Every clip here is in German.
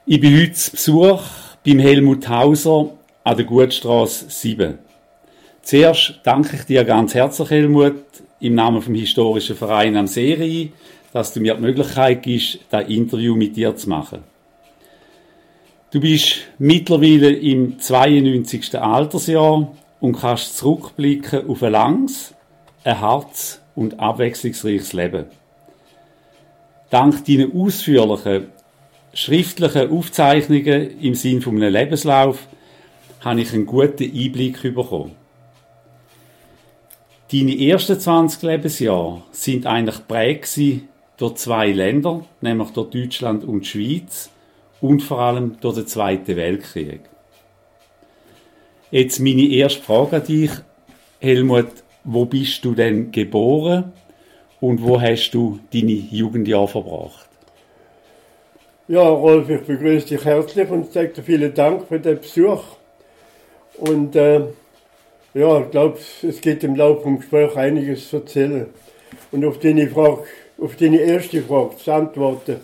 Ich bin heute zu Besuch beim Helmut Hauser an der Gutstrasse 7. Zuerst danke ich dir ganz herzlich, Helmut, im Namen vom Historischen Verein am Seerhein, dass du mir die Möglichkeit gibst, das Interview mit dir zu machen. Du bist mittlerweile im 92. Altersjahr und kannst zurückblicken auf ein langes, ein hartes und abwechslungsreiches Leben. Dank deiner ausführlichen, schriftlichen Aufzeichnungen im Sinne von einem Lebenslauf habe ich einen guten Einblick bekommen. Deine ersten 20 Lebensjahre sind eigentlich geprägt durch zwei Länder, nämlich durch Deutschland und die Schweiz und vor allem durch den Zweiten Weltkrieg. Jetzt meine erste Frage an dich, Helmut, wo bist du denn geboren und wo hast du deine Jugendjahre verbracht? Ja, Rolf, ich begrüße dich herzlich und sage dir vielen Dank für den Besuch. Und ja, ich glaube, es geht im Laufe des Gesprächs einiges zu erzählen. Und auf deine erste Frage zu antworten.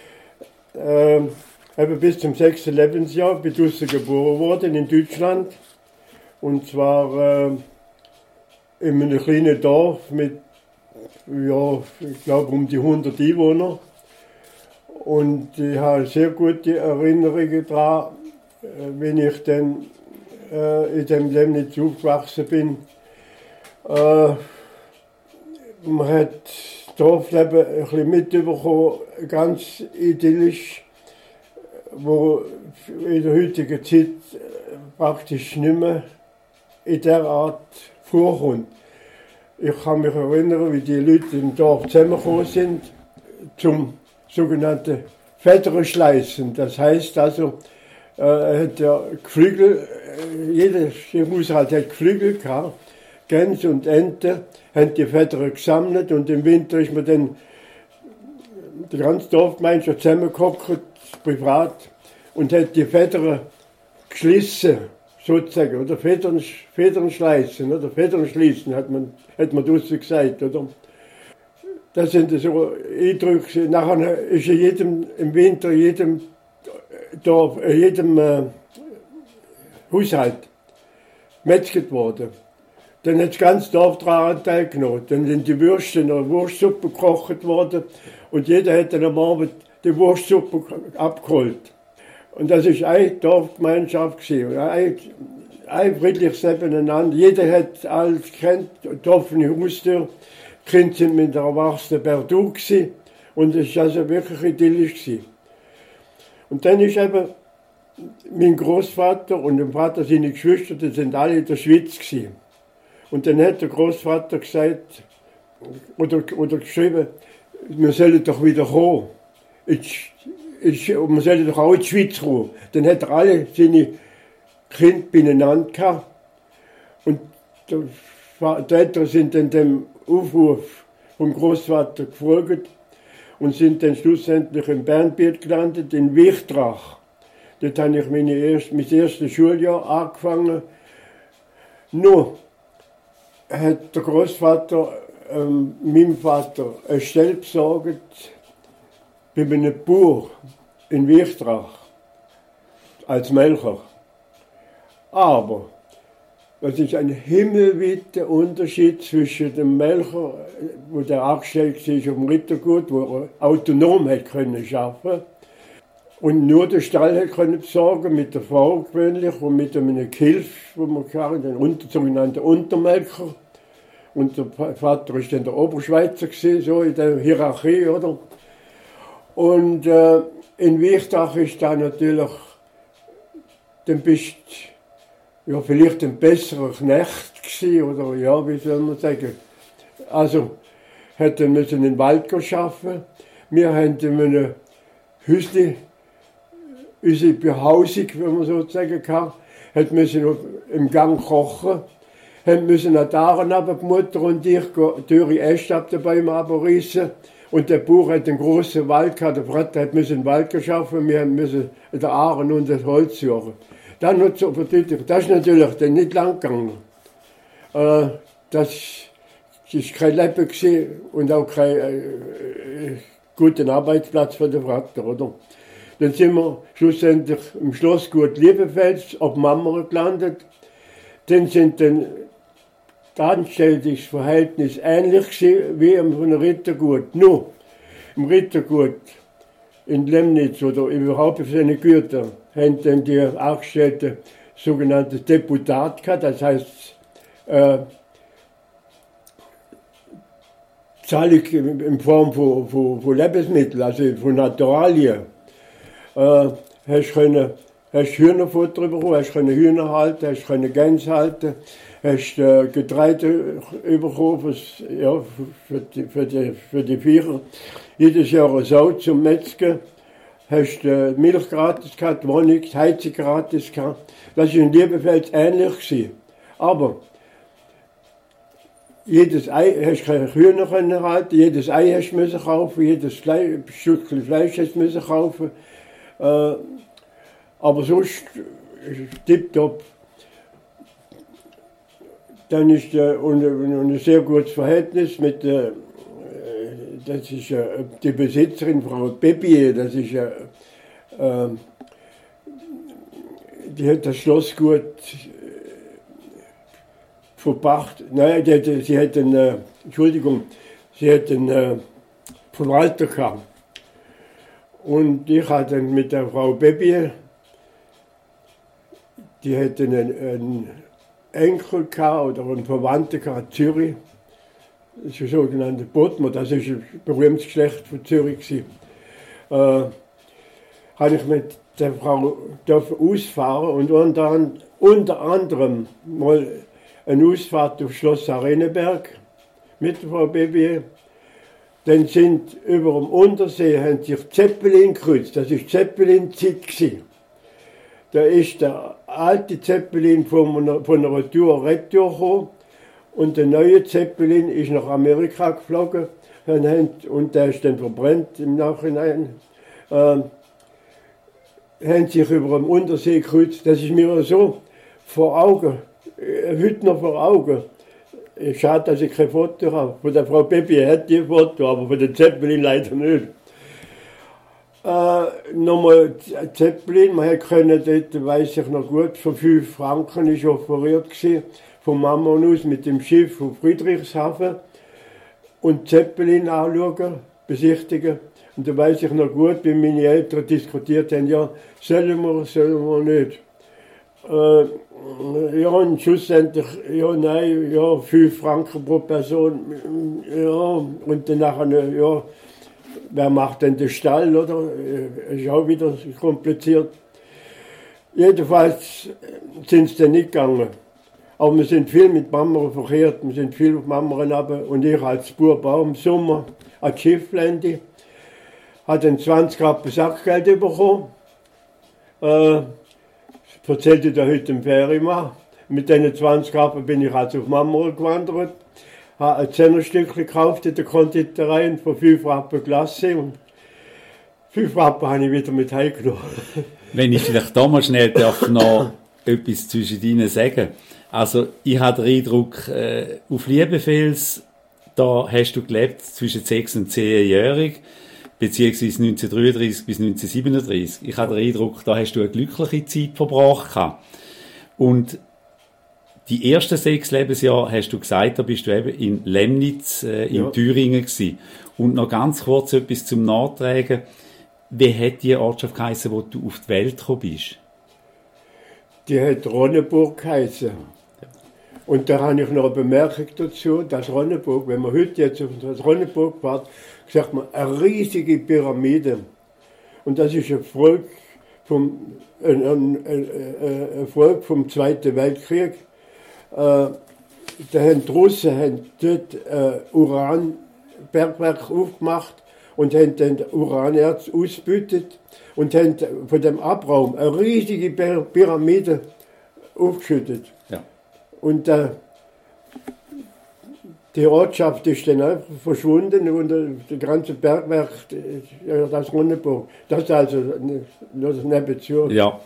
Eben bis zum 6. Lebensjahr bin ich draussen geboren worden in Deutschland. Und zwar in einem kleinen Dorf mit, ja, ich glaube um die 100 Einwohner. Und ich habe sehr gute Erinnerungen daran, wenn ich dann in dem Leben nicht aufgewachsen bin. Man hat das Dorfleben ein bisschen mitbekommen, ganz idyllisch, wo in der heutigen Zeit praktisch nicht mehr in der Art vorkommt. Ich kann mich erinnern, wie die Leute im Dorf zusammengekommen sind zum sogenannten Federnschleißen. Das heißt also, hat der Geflügel, jeder Haushalt hat Geflügel gehabt. Gänse und Ente haben die Federn gesammelt und im Winter ist man dann die ganze Dorfgemeinschaft zusammengehockt, privat, und hat die Federn geschlissen, sozusagen, oder Federn schleißen, oder Federn schließen, hat man draussen gesagt, oder? Das sind so Eindrücke. Nachher ist im Winter jedem Dorf, jedem Haushalt gemetzelt worden. Dann hat das ganze Dorf daran teilgenommen. Dann sind die Würste in einer Wurstsuppe gekocht worden und jeder hat dann am Abend die Wurstsuppe abgeholt. Und das war eine Dorfgemeinschaft gewesen. Ein friedliches Nebeneinander. Jeder hat alles gekannt, die offene Haustür. Die Kinder sind mit der Erwachsenen Perdu gewesen. Und es war also wirklich idyllisch gewesen. Und dann ist eben mein Großvater und mein Vater, seine Geschwister, die sind alle in der Schweiz gewesen. Und dann hat der Großvater gesagt, oder geschrieben, wir sollen doch wieder kommen. Wir sollen doch auch in die Schweiz kommen. Dann hat er alle seine Kinder beieinander gehabt. Und die Eltern sind dann dem Aufruf vom Großvater gefolgt und sind dann schlussendlich in Bernbiet gelandet, in Wichtrach. Dort habe ich mein erstes Schuljahr angefangen. Nur hat der Großvater meinem Vater eine Stelle besorgt bei einem Bauer in Wichtrach als Melcher. Aber das ist ein himmelweiter Unterschied zwischen dem Melcher, wo der angestellt war auf dem Rittergut, wo er autonom hätte arbeiten können und nur den Stall hätte können besorgen mit der Frau gewöhnlich und mit einem Gehilf, wo man hatten, den sogenannten Untermelker. Und der Vater war dann der Oberschweizer gewesen, so in der Hierarchie, oder? Und in Wichtach ist da natürlich, dann bist ja vielleicht ein besserer Knecht gewesen, oder ja, wie soll man sagen. Also, hätten müssen in den Wald arbeiten. Wir haben in einem Häusli, unsere Behausung, wenn man so sagen kann, hat müssen im Gang kochen, haben müssen an Aaren runter, die Mutter und ich, teure Äste ab den Bäumen abreißen. Und der Bauer hat einen großen Wald gehabt, der Vater hat müssen den Wald geschaffen, wir müssen den Aaren und das Holz suchen. Dann hat es das ist natürlich dann nicht lang gegangen. Das war kein Leben und auch kein guter Arbeitsplatz für den Vater, oder? Dann sind wir schlussendlich im Schlossgut Liebefels auf Mammere gelandet. Dann sind dann das Verhältnis ähnlich wie im Rittergut. Nur im Rittergut in Lemnitz oder überhaupt auf seine Güter haben dann die Angestellten sogenanntes Deputat gehabt, das heißt Zahlung in Form von Lebensmitteln, also von Naturalien. Hast Hühnerfutter bekommen, hast Hühner halten, hast Gänse halten, hast Getreide bekommen für die Viecher. Jedes Jahr eine Sau zum Metzgen. Hast Milch gratis gehabt, Wohnung, Heizung gratis gehabt. Das war in Liebefeld ähnlich. Aber jedes Ei hast keine Hühner halten, jedes Ei hast du müssen kaufen, jedes Stückchen Fleisch hast du müssen kaufen. Aber sonst tipptopp. Dann ist ein sehr gutes Verhältnis mit das ist die Besitzerin, Frau Bebier, das ist die hat das Schlossgut verpacht. Nein, sie hat einen Verwalter gehabt. Und ich hatte dann mit der Frau Bebier, die hatte einen Enkel gehabt oder einen Verwandten gehabt in Zürich. Das ist ein sogenannter Bodmer, das ist ein berühmtes Geschlecht von Zürich. Habe ich mit der Frau ausfahren und unter anderem mal eine Ausfahrt auf Schloss Arenenberg mit der Frau Bebier. Dann sind über dem Untersee haben sich Zeppelin gekreuzt, das war Zeppelin-Zeit. Da ist der alte Zeppelin von einer Tour retour gekommen und der neue Zeppelin ist nach Amerika geflogen und der ist dann verbrannt im Nachhinein. Haben sich über dem Untersee gekreuzt. Das ist mir so vor Augen, heute noch vor Augen. Schade, dass ich kein Foto habe. Von der Frau Bebi hat die ein Foto, aber von der Zeppelin leider nicht. Nochmal Zeppelin, man hätte können, dort weiss ich noch gut, für 5 Franken ist offeriert gewesen, von Mammon aus mit dem Schiff von Friedrichshafen und Zeppelin anschauen, besichtigen. Und da weiss ich noch gut, wie meine Eltern diskutiert haben, ja, sollen wir nicht. Ja, und schlussendlich, ja, nein, ja, 5 Franken pro Person, ja, und dann nachher, ja, wer macht denn den Stall, oder? Ist auch wieder kompliziert. Jedenfalls sind sie dann nicht gegangen. Aber wir sind viel mit Mammern verkehrt, wir sind viel auf Mammern runter und ich als Bub auch im Sommer an Schifflände. Hat dann 20 Rappen Sackgeld bekommen. Erzählte ich heute im Ferienmann. Mit diesen 20 Rappen bin ich also auf Mammern gewandert. Habe ein 10er-Stückchen gekauft in der Konditorei für 5 Rappen Glasse. Und 5 Rappen habe ich wieder mit heimgenommen. Wenn ich vielleicht da mal schnell noch etwas zwischen Ihnen sagen. Also, ich habe den Eindruck, auf Liebefels, da hast du gelebt zwischen 6 und 10-jährig, beziehungsweise 1933 bis 1937. Ich habe den Eindruck, da hast du eine glückliche Zeit verbracht. Und die ersten 6 Lebensjahre, hast du gesagt, da bist du eben in Lemnitz, in Thüringen gewesen. Und noch ganz kurz etwas zum Nachtragen. Wie hat die Ortschaft geheissen, wo du auf die Welt gekommen bist? Die hat Ronneburg geheissen. Und da habe ich noch eine Bemerkung dazu, dass Ronneburg, wenn man heute jetzt auf das Ronneburg fährt, sagt man, eine riesige Pyramide. Und das ist ein Volk vom Zweiten Weltkrieg. Da haben die Russen dort Uranbergwerk aufgemacht und haben dann Uranerz ausgebeutet und haben von dem Abraum eine riesige Pyramide aufgeschüttet. Ja. Und die Ortschaft ist dann einfach verschwunden und das ganze Bergwerk, das Ronneburg, das ist also das nebenzu. Ja.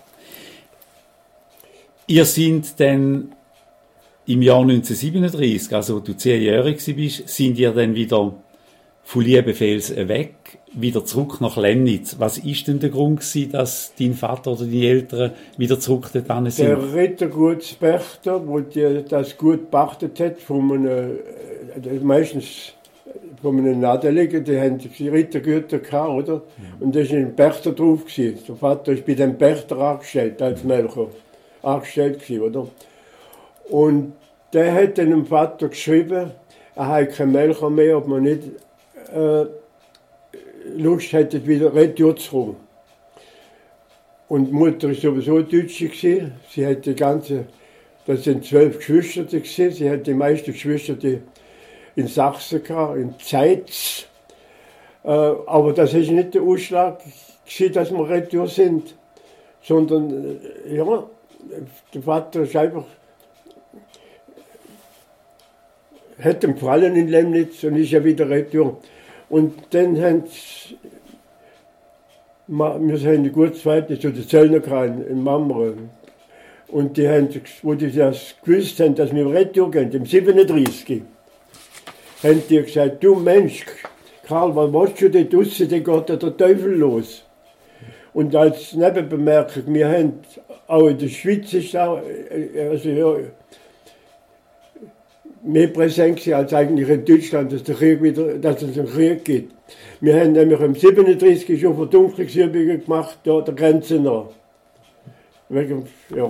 Ihr seid dann im Jahr 1937, also du 10-jährig bist, sind ihr dann wieder von Liebefels weg, wieder zurück nach Lemnitz. Was ist denn der Grund gewesen, dass dein Vater oder deine Eltern wieder zurück dorthin sind? Der Rittergutspächter, wo das Gut pachtet hat, meistens von einem Adeligen, die haben die Rittergüter gehabt, oder? Und da ist ein Pächter drauf gewesen. Der Vater ist bei dem Pächter angestellt, als Melcher. Angestellt gewesen, oder? Und der hat dem Vater geschrieben, er hat keinen Melcher mehr, ob man nicht Lust hätte, wieder retour zu kommen. Und die Mutter war sowieso Deutsche gewesen. Sie hat das sind 12 Geschwister gewesen. Sie hat die meisten Geschwister in Sachsen gehabt, in Zeitz. Aber das ist nicht der Ausschlag gewesen, dass wir retour sind, sondern, ja, der Vater ist einfach, hat ihm gefallen in Lemnitz und ist ja wieder retour. Und dann haben wir sind eine gute Verhältnis zu den Zöllnerkreisen in Mammeren. Und die haben, wo die das gewusst haben, dass wir retour gehen, im 37, haben die gesagt, du Mensch, Karl, was machst du da draussen, da geht der Teufel los. Und als Nebenbemerkung, wir haben auch in der Schweiz ist auch, also ja, mehr präsent als eigentlich in Deutschland, dass es einen Krieg gibt. Wir haben nämlich im 37 schon Verdunklungsübungen gemacht, da der Grenze nach. Wegen, ja.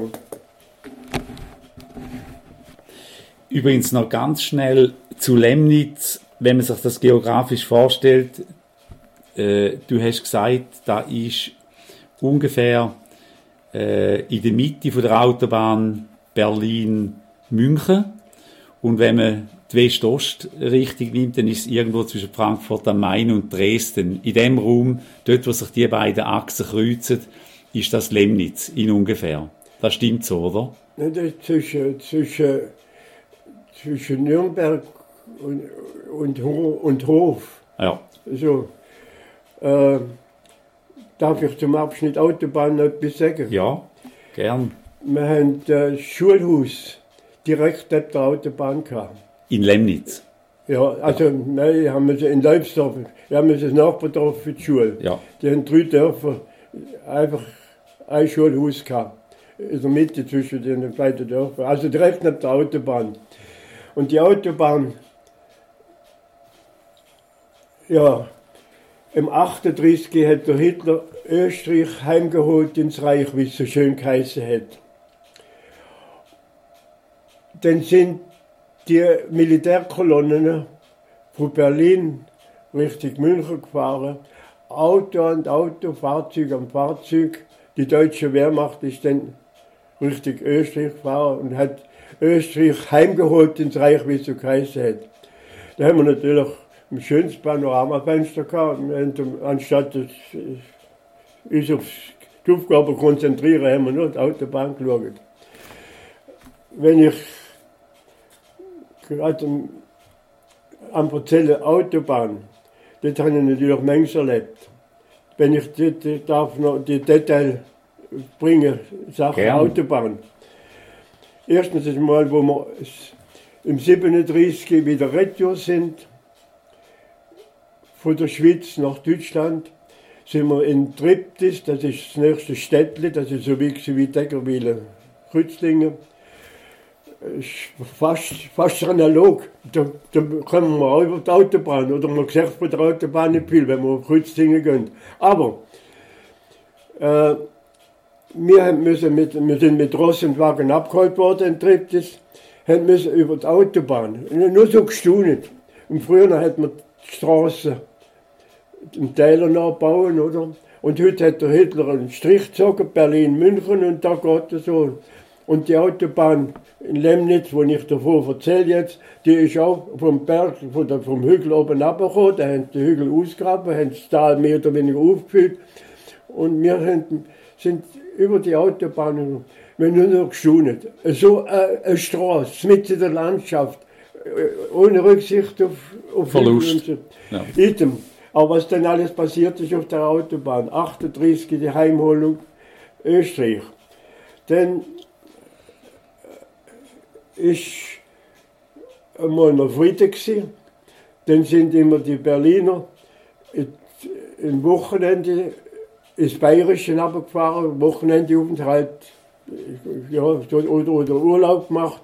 Übrigens noch ganz schnell zu Lemnitz, wenn man sich das geografisch vorstellt. Du hast gesagt, da ist ungefähr in der Mitte von der Autobahn Berlin-München. Und wenn man die West-Ost-Richtung nimmt, dann ist es irgendwo zwischen Frankfurt am Main und Dresden. In dem Raum, dort wo sich die beiden Achsen kreuzen, ist das Lemnitz in ungefähr. Das stimmt so, oder? Zwischen Nürnberg und Hof. Ja. So, darf ich zum Abschnitt Autobahn noch etwas sagen? Ja, gern. Wir haben das Schulhaus direkt neben der Autobahn gehabt. In Lemnitz? Ja, also ja. Nein, haben wir sie in Leibsdorf, wir haben das Nachbardorf für die Schule. Ja. Die haben 3 Dörfer einfach ein Schulhaus gehabt. In der Mitte zwischen den beiden Dörfern. Also direkt neben der Autobahn. Und die Autobahn, ja, im 38 hat der Hitler Österreich heimgeholt ins Reich, wie es so schön geheißen hat. Dann sind die Militärkolonnen von Berlin Richtung München gefahren. Auto an Auto, Fahrzeug an Fahrzeug. Die deutsche Wehrmacht ist dann Richtung Österreich gefahren und hat Österreich heimgeholt ins Reich, wie es so geheißen hat. Da haben wir natürlich ein schönes Panoramafenster gehabt. Und anstatt uns auf die Aufgabe konzentrieren, haben wir nur die Autobahn geschaut. Wenn ich gerade am erzählen Autobahn, dort habe ich natürlich manches erlebt. Wenn ich darf noch die Details bringen, Sachen Autobahn. Erstens einmal, wo wir im 37 wieder retour sind, von der Schweiz nach Deutschland, sind wir in Triptis, das ist das nächste Städtchen, das ist so wie Deckerwil, Kreuzlingen. Fast analog. Da kommen wir auch über die Autobahn. Oder man sieht von der Autobahn nicht viel, wenn wir auf Kreuzlingen gehen. Aber wir sind mit Ross und Wagen abgeholt worden in Triptis, müssen über die Autobahn. Nur so gestaunet. Und früher hat man die Straße im Täler nachbauen, oder? Und heute hat der Hitler einen Strich gezogen, Berlin-München, und da geht es so. Und die Autobahn in Lemnitz, wo ich davor erzähle jetzt, die ist auch vom Berg, vom Hügel oben runtergekommen. Da haben die Hügel ausgegraben, haben das Tal mehr oder weniger aufgefüllt. Und wir sind über die Autobahn, wir haben nur noch gestaunet. So eine Straße, mitten in der Landschaft, ohne Rücksicht auf Verlust. So. Ja. Aber was dann alles passiert ist auf der Autobahn, 38 die Heimholung Österreich. Dann ist einmal noch Frieden gewesen. dann sind immer die Berliner im Wochenende ins Bayerische runtergefahren, Wochenendeaufenthalt, ja, oder Urlaub gemacht.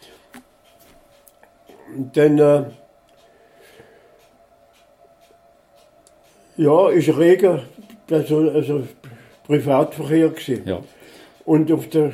Und dann, ja, ist reger, also Privatverkehr gewesen. Ja. Und auf der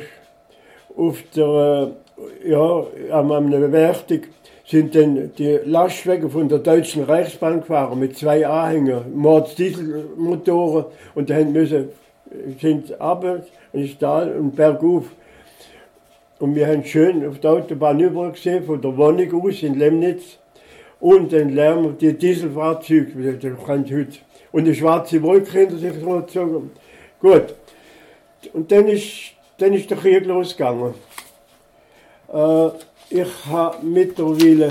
ja, am Wertig sind dann die Lastwagen von der Deutschen Reichsbahn gefahren mit 2 Anhängern, Mords-Dieselmotoren, und die sind runter ins Tal und bergauf. Und wir haben schön auf der Autobahn übergesehen, von der Wohnung aus in Lemnitz, und dann lernen wir die Dieselfahrzeuge, die kannst du heute, und die schwarze Wolke hinter sich gezogen. Gut. Und dann ist der Krieg losgegangen. Ich habe mittlerweile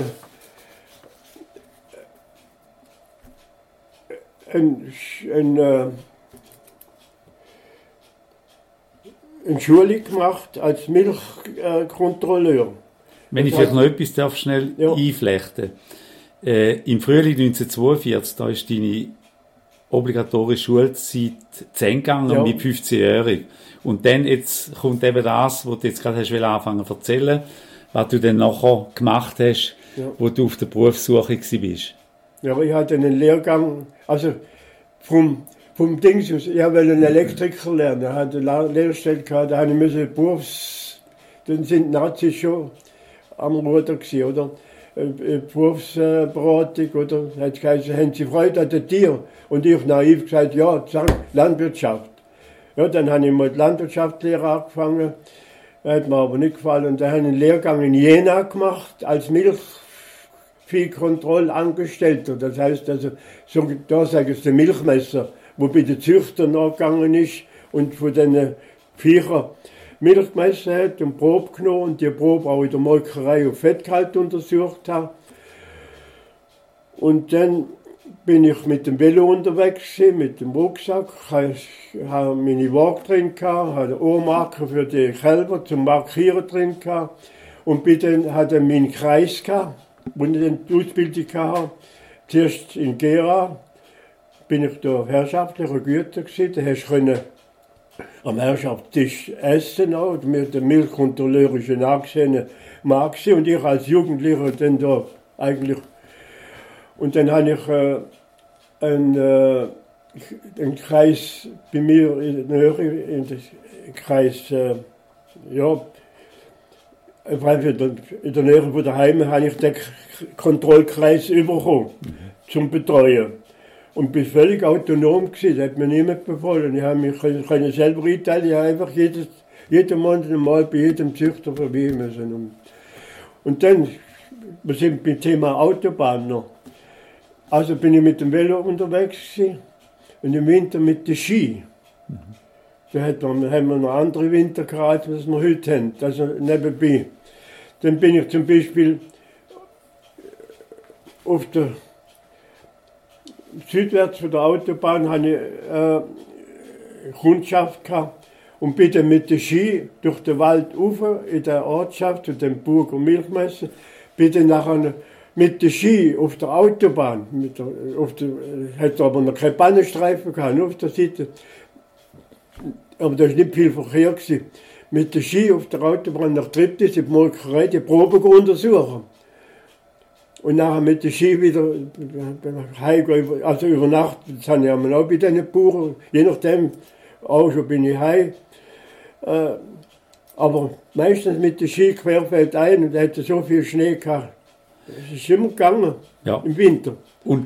eine Schulung gemacht als Milchkontrolleur. Wenn ich vielleicht noch etwas darf, schnell einflechten. Im Frühling 1942, da ist deine obligatorische Schulzeit zu Ende gegangen, mit 15-jährig. Und dann jetzt kommt eben das, was du jetzt gerade hast anfangen zu erzählen, was du dann nachher gemacht hast, wo du auf der Berufssuche warst. Ja, ich hatte einen Lehrgang, also vom Dings aus, ich wollte einen Elektriker lernen, ich hatte eine Lehrstelle gehabt, da musste dann sind Nazis schon am Ruder gewesen, oder? Berufsberatung, oder? Hat geheißen, haben Sie Freude an den Tieren? Und ich naiv gesagt, ja, Landwirtschaft. Ja, dann habe ich mal die Landwirtschaftslehre angefangen, hat mir aber nicht gefallen. Und dann habe ich einen Lehrgang in Jena gemacht, als Milchviehkontrollangestellter. Das heißt also, so, da sage ich der Milchmesser, wo bei den Züchtern nachgegangen ist und von diesen Viechern Milch gemessen hat und Probe genommen und die Probe auch in der Molkerei auf Fettgehalt untersucht hat. Und dann bin ich mit dem Velo unterwegs gewesen, mit dem Rucksack, habe meine Waage drin gehabt, hatte Ohrmarker für die Kälber zum Markieren drin gehabt und hatte meinen Kreis gehabt, wo ich dann die Ausbildung hatte. Zuerst in Gera bin ich da herrschaftlicher Güter gewesen, da hast du am Herrschaftstisch essen auch, der Milchkontrolleur ist ein angesehener Mann gewesen, und ich als Jugendlicher dann da eigentlich. Und dann habe ich einen Kreis bei mir in der Kreis, in der Nähe von daheim habe ich den Kontrollkreis bekommen, zum Betreuen. Und bin völlig autonom gewesen, das hat mir niemand befohlen. Ich habe mich selber einteilen, ich habe einfach jeden Monat einmal bei jedem Züchter vorbei müssen. Und dann, wir sind beim Thema Autobahn noch. Also bin ich mit dem Velo unterwegs gewesen und im Winter mit den Ski. Da haben wir noch andere Wintergrade, als wir heute haben, also nebenbei. Dann bin ich zum Beispiel auf der südwärts von der Autobahn hatte ich Kundschaft gehabt und bin dann mit den Ski durch den Wald rauf in der Ortschaft, zu dem Burger Milchmesse, bin dann nachher mit den Ski auf der Autobahn, hatte aber noch keine Pannenstreifen gehabt, nur auf der Seite, aber da war nicht viel Verkehr gewesen. Mit den Ski auf der Autobahn nach Triptis in die Molkerei die Probe untersuchen. Und nachher mit den Ski wieder heimgehen, also über Nacht, das habe ich auch bei diesen Bauern, je nachdem, auch schon bin ich heim. Aber meistens mit den Ski querfeldein, und da hatte so viel Schnee gehabt. Es ist immer gegangen, im Winter. Und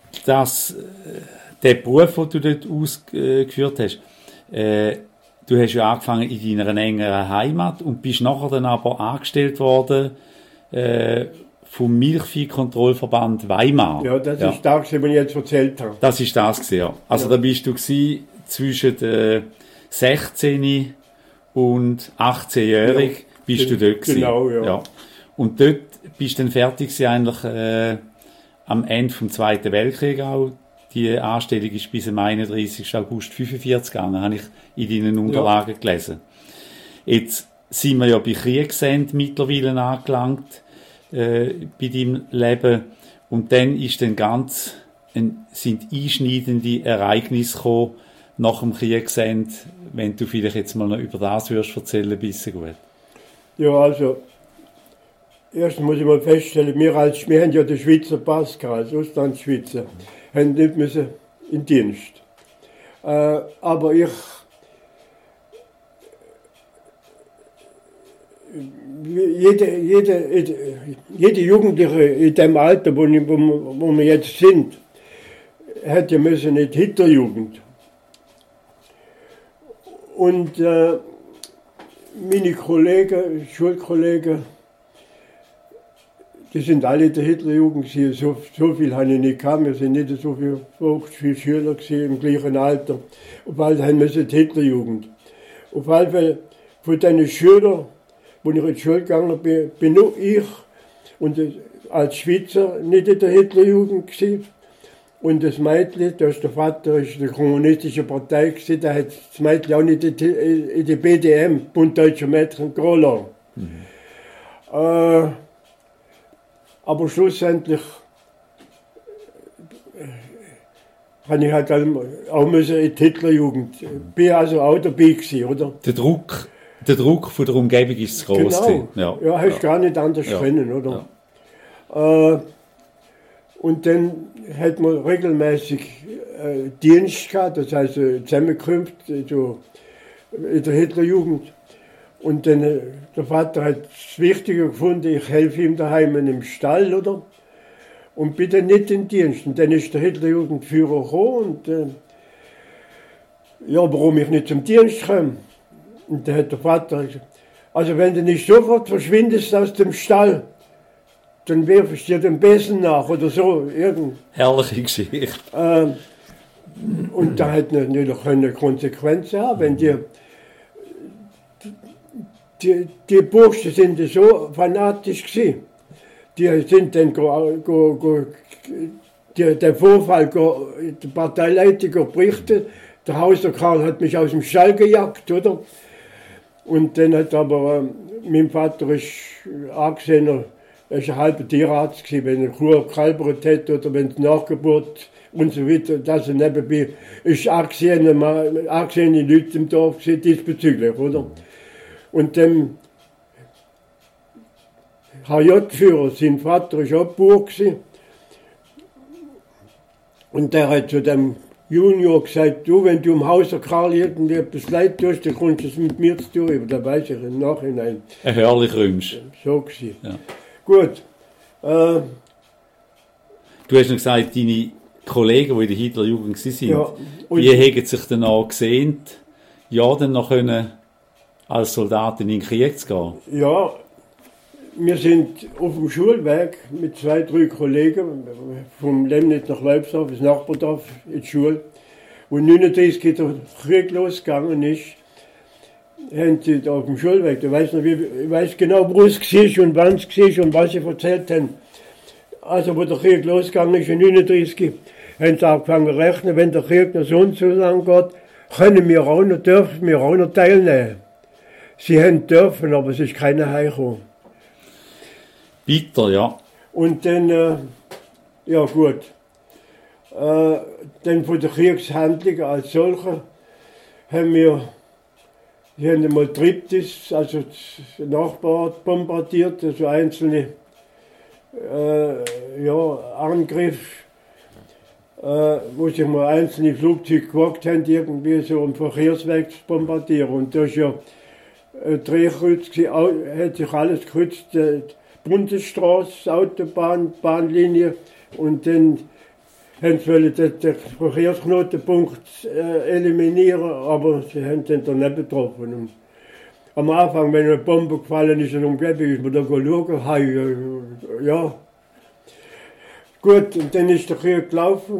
der Beruf, den du dort ausgeführt hast, du hast ja angefangen in deiner engeren Heimat und bist nachher dann aber angestellt worden, vom Milchviehkontrollverband Weimar. Ja, das ist das, was ich jetzt erzählt habe. Das ist das, ja. Also da bist du zwischen 16 und 18-jährig bist du dort gewesen. Genau, ja. Und dort bist du dann fertig eigentlich am Ende vom Zweiten Weltkrieg auch. Die Anstellung ist bis am 31. August 1945 gegangen, habe ich in deinen Unterlagen gelesen. Jetzt sind wir ja bei Kriegsende mittlerweile angelangt, bei deinem Leben. Und dann ist sind einschneidende Ereignisse gekommen nach dem Kriegsende, wenn du vielleicht jetzt mal noch über das würdest erzählen, ein bisschen gut. Ja, also, erst muss ich mal feststellen, wir haben ja den Schweizer Pass gehabt, als Auslandsschweizer, haben nicht müssen in Dienst. Aber jede Jugendliche in dem Alter, wo wir jetzt sind, hat ja müssen in die Hitlerjugend. Und meine Kollegen, Schulkollegen, die sind alle in der Hitlerjugend gewesen. So viel habe ich nicht gehabt. Wir sind nicht so viele Schüler gewesen, im gleichen Alter. Auf alle Fälle haben wir in die Hitlerjugend. Auf alle Fälle von diesen Schülern, wo ich in die Schule gegangen bin nur ich und als Schweizer nicht in der Hitlerjugend gewesen. Und das Mädchen, der Vater ist der kommunistischen Partei gewesen, der hat das Mädchen auch nicht in die BDM, Bund Deutscher Mädchen, gelassen. Aber schlussendlich habe ich halt auch müssen in die Hitlerjugend. Bin also auch dabei gewesen, oder? Der Druck von der Umgebung ist zu groß. Genau. Ja, hast gar nicht anders können, oder? Ja. Und dann hat man regelmäßig Dienst gehabt, das heißt Zusammenkünfte so in der Hitlerjugend. Und dann der Vater hat es wichtiger gefunden, ich helfe ihm daheim im Stall, oder? Und bin dann nicht in Dienst. Und dann ist der Hitlerjugendführer gekommen und ja, warum ich nicht zum Dienst komme. Und dann hat der Vater gesagt, also wenn du nicht sofort verschwindest aus dem Stall, dann wirf ich dir den Besen nach oder so. Herrliche Geschichte. Und da hat natürlich eine Konsequenz haben, wenn die Burschen sind so fanatisch gewesen. Die sind dann der Vorfall, der Parteileiter berichtet, der Hauser Karl hat mich aus dem Stall gejagt, oder? Und dann hat aber mein Vater ist angesehen, er ist ein halber Tierarzt gewesen, wenn eine Kuh gekalbert hätte oder wenn es Nachgeburt und so weiter, das nebenbei ist angesehene Leute im Dorf gewesen, diesbezüglich, oder? Und dem HJ-Führer, sein Vater ist auch Bauer gewesen, und der hat zu dem Junior gesagt, du, wenn du im Hauser Karl irgendwie etwas leid tust, dann kommst du es mit mir zu tun, aber da weiß ich im Nachhinein. Ein herrlich Römsch. So gewesen. Ja. Gut. Du hast noch gesagt, deine Kollegen, die in der Hitlerjugend waren, Ja, die haben sich dann auch gesehnt, ja, dann noch können, als Soldat in den Krieg zu gehen. Ja, wir sind auf dem Schulweg mit 2, 3 Kollegen vom Lemnitz nach Leubsdorf, das Nachbardorf, in die Schule. Wo 39 der Krieg losgegangen ist, haben sie da auf dem Schulweg, ich weiß genau, wo es war und wann es war und was sie erzählt haben. Also, wo der Krieg losgegangen ist, in 39, haben sie angefangen zu rechnen, wenn der Krieg noch so und so lang geht, dürfen wir auch noch teilnehmen. Sie haben dürfen, aber es ist keiner heimgekommen. Bitter, ja. Und dann, ja gut, dann von der Kriegshandlung als solcher haben wir einmal Triptis, also das Nachbarort bombardiert, also einzelne Angriffe, wo sich mal einzelne Flugzeuge gewagt haben, irgendwie so einen Verkehrsweg zu bombardieren. Und da ist ja Drehkreuz, hat sich alles gekreuzt, Bundesstraße, Autobahn, Bahnlinie, und dann haben sie den Verkehrsknotenpunkt eliminieren, aber sie haben den dann nicht betroffen. Und am Anfang, wenn eine Bombe gefallen ist in der Umgebung, ist man da schauen, ja. Gut, und dann ist der Krieg gelaufen.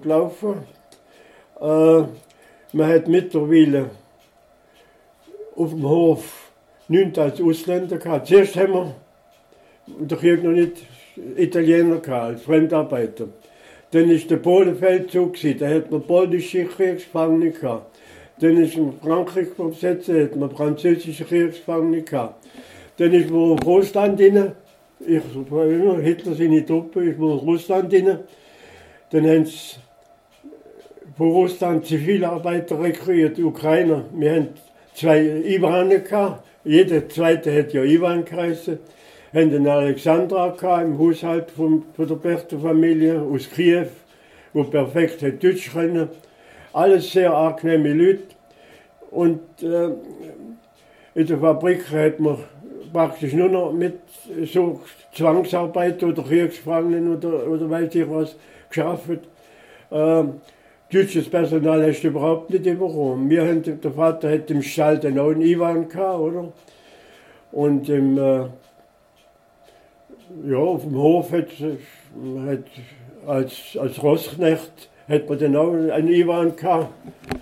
Man hat mittlerweile auf dem Hof 9 als Ausländer gehabt. Zuerst haben wir der Krieg noch nicht Italiener gehabt, als Fremdarbeiter. Dann ist der Polenfeldzug gewesen, da hat man polnische Kriegsgefangene gehabt. Dann ist in Frankreich versetzt, da hat man französische Kriegsgefangene gehabt. Dann ist man auf Russland rein, ich war immer, Hitler seine Truppe ist in Russland rein. Dann haben sie von Russland Zivilarbeiter rekrutiert, Ukrainer. Wir haben 2 Iwaner gehabt. Jeder zweite hat ja Iwan geheißen. Wir haben eine Alexandra gehabt, im Haushalt von der Berchter-Familie aus Kiew, wo perfekt hat Deutsch können. Alles sehr angenehme Leute. Und in der Fabrik hat man praktisch nur noch mit so Zwangsarbeit oder Kriegsgefangenen oder weiß ich was geschafft. Deutsches Personal hast du überhaupt nicht bekommen. Der Vater hat im Stall dann auch einen Iwan gehabt, oder? Und auf dem Hof als Rossknecht hat man dann auch einen Iwan gehabt.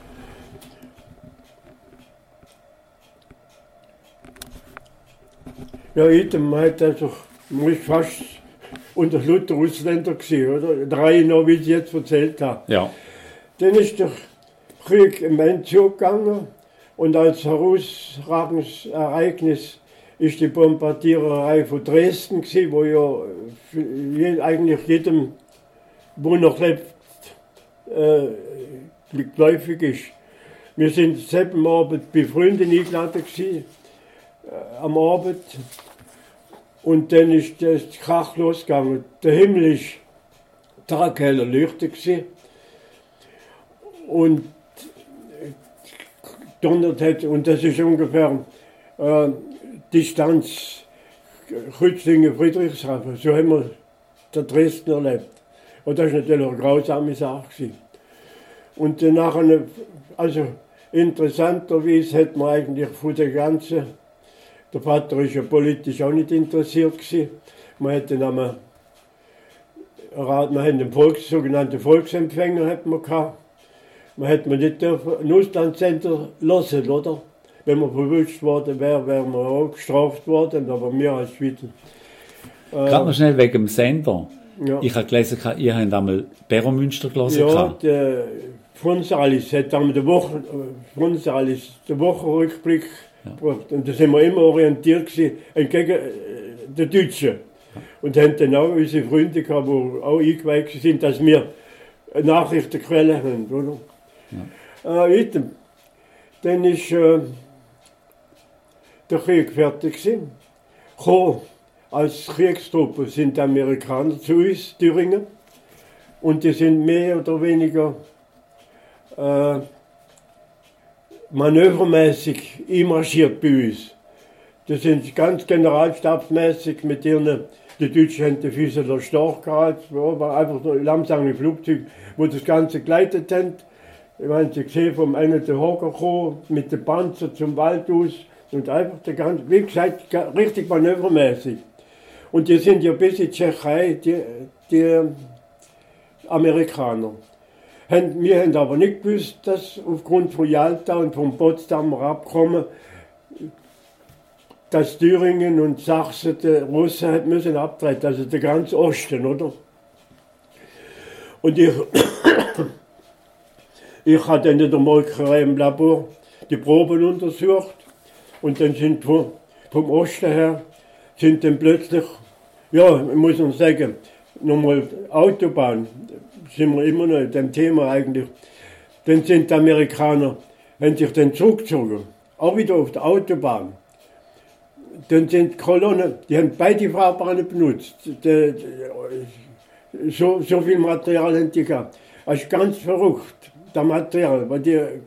Ja, man hat also, man ist fast unter Luther Ausländer gewesen, oder? 3 noch, wie ich jetzt erzählt habe. Ja. Dann ist der Krieg im Endzug gegangen und als herausragendes Ereignis ist die Bombardiererei von Dresden gewesen, wo ja eigentlich jedem, wo noch lebt, geläufig ist. Wir sind selben Abend bei Freunden eingeladen gewesen, am Abend. Und dann ist das Krach losgegangen. Der Himmel ist tagheller Leuchte gewesen. Und donnert hat, und das ist ungefähr Distanz Rützlingen-Friedrichshafen. So haben wir der Dresden erlebt. Und das ist natürlich eine grausame Sache gewesen. Und danach, also interessanterweise hat man eigentlich von der ganzen, der Vater ist ja politisch auch nicht interessiert gewesen. Man hat den sogenannten Volksempfänger hat man gehabt. Man hätte nicht einen Auslandssender lassen, oder? Wenn man verwünscht worden wäre, wäre man auch gestraft worden, aber wir als Schweizer. Gerade noch schnell wegen dem Sender. Ja. Ich habe gelesen, ihr habt einmal Beromünster gelesen. Ja, der Fronsalis hat einmal den Wochenrückblick gebracht. Und da sind wir immer orientiert gewesen, entgegen den Deutschen. Und haben dann auch unsere Freunde gehabt, die auch eingeweiht sind, dass wir eine Nachrichtenquelle haben, oder? Ja. Dann ist der Krieg fertig gewesen. Als Kriegstruppe sind die Amerikaner zu uns, Thüringen, und die sind mehr oder weniger manövermäßig einmarschiert bei uns. Die sind ganz generalstabsmäßig mit ihren, die Deutschen haben die Füße der Storch gehabt, war einfach so langsame Flugzeug, wo das Ganze geleitet haben. Ich meine, Sie sehen vom einen den Hocker gekommen, mit dem Panzer zum Wald aus und einfach der ganze, wie gesagt, richtig manövermäßig. Und die sind ja bis in die Tschechei, die Amerikaner. Wir haben aber nicht gewusst, dass aufgrund von Jalta und vom Potsdamer Abkommen, dass Thüringen und Sachsen, die Russen müssen abtreten, also der ganze Osten, oder? Und ich habe dann in der Molkerei im Labor die Proben untersucht und dann sind vom Osten her, sind dann plötzlich, ja, muss man sagen, nochmal Autobahn, sind wir immer noch in dem Thema eigentlich, dann sind die Amerikaner, haben sich dann zurückgezogen, auch wieder auf der Autobahn. Dann sind die Kolonnen, die haben beide Fahrbahnen benutzt, so viel Material haben die gehabt. Das ist ganz verrückt, das Material, weil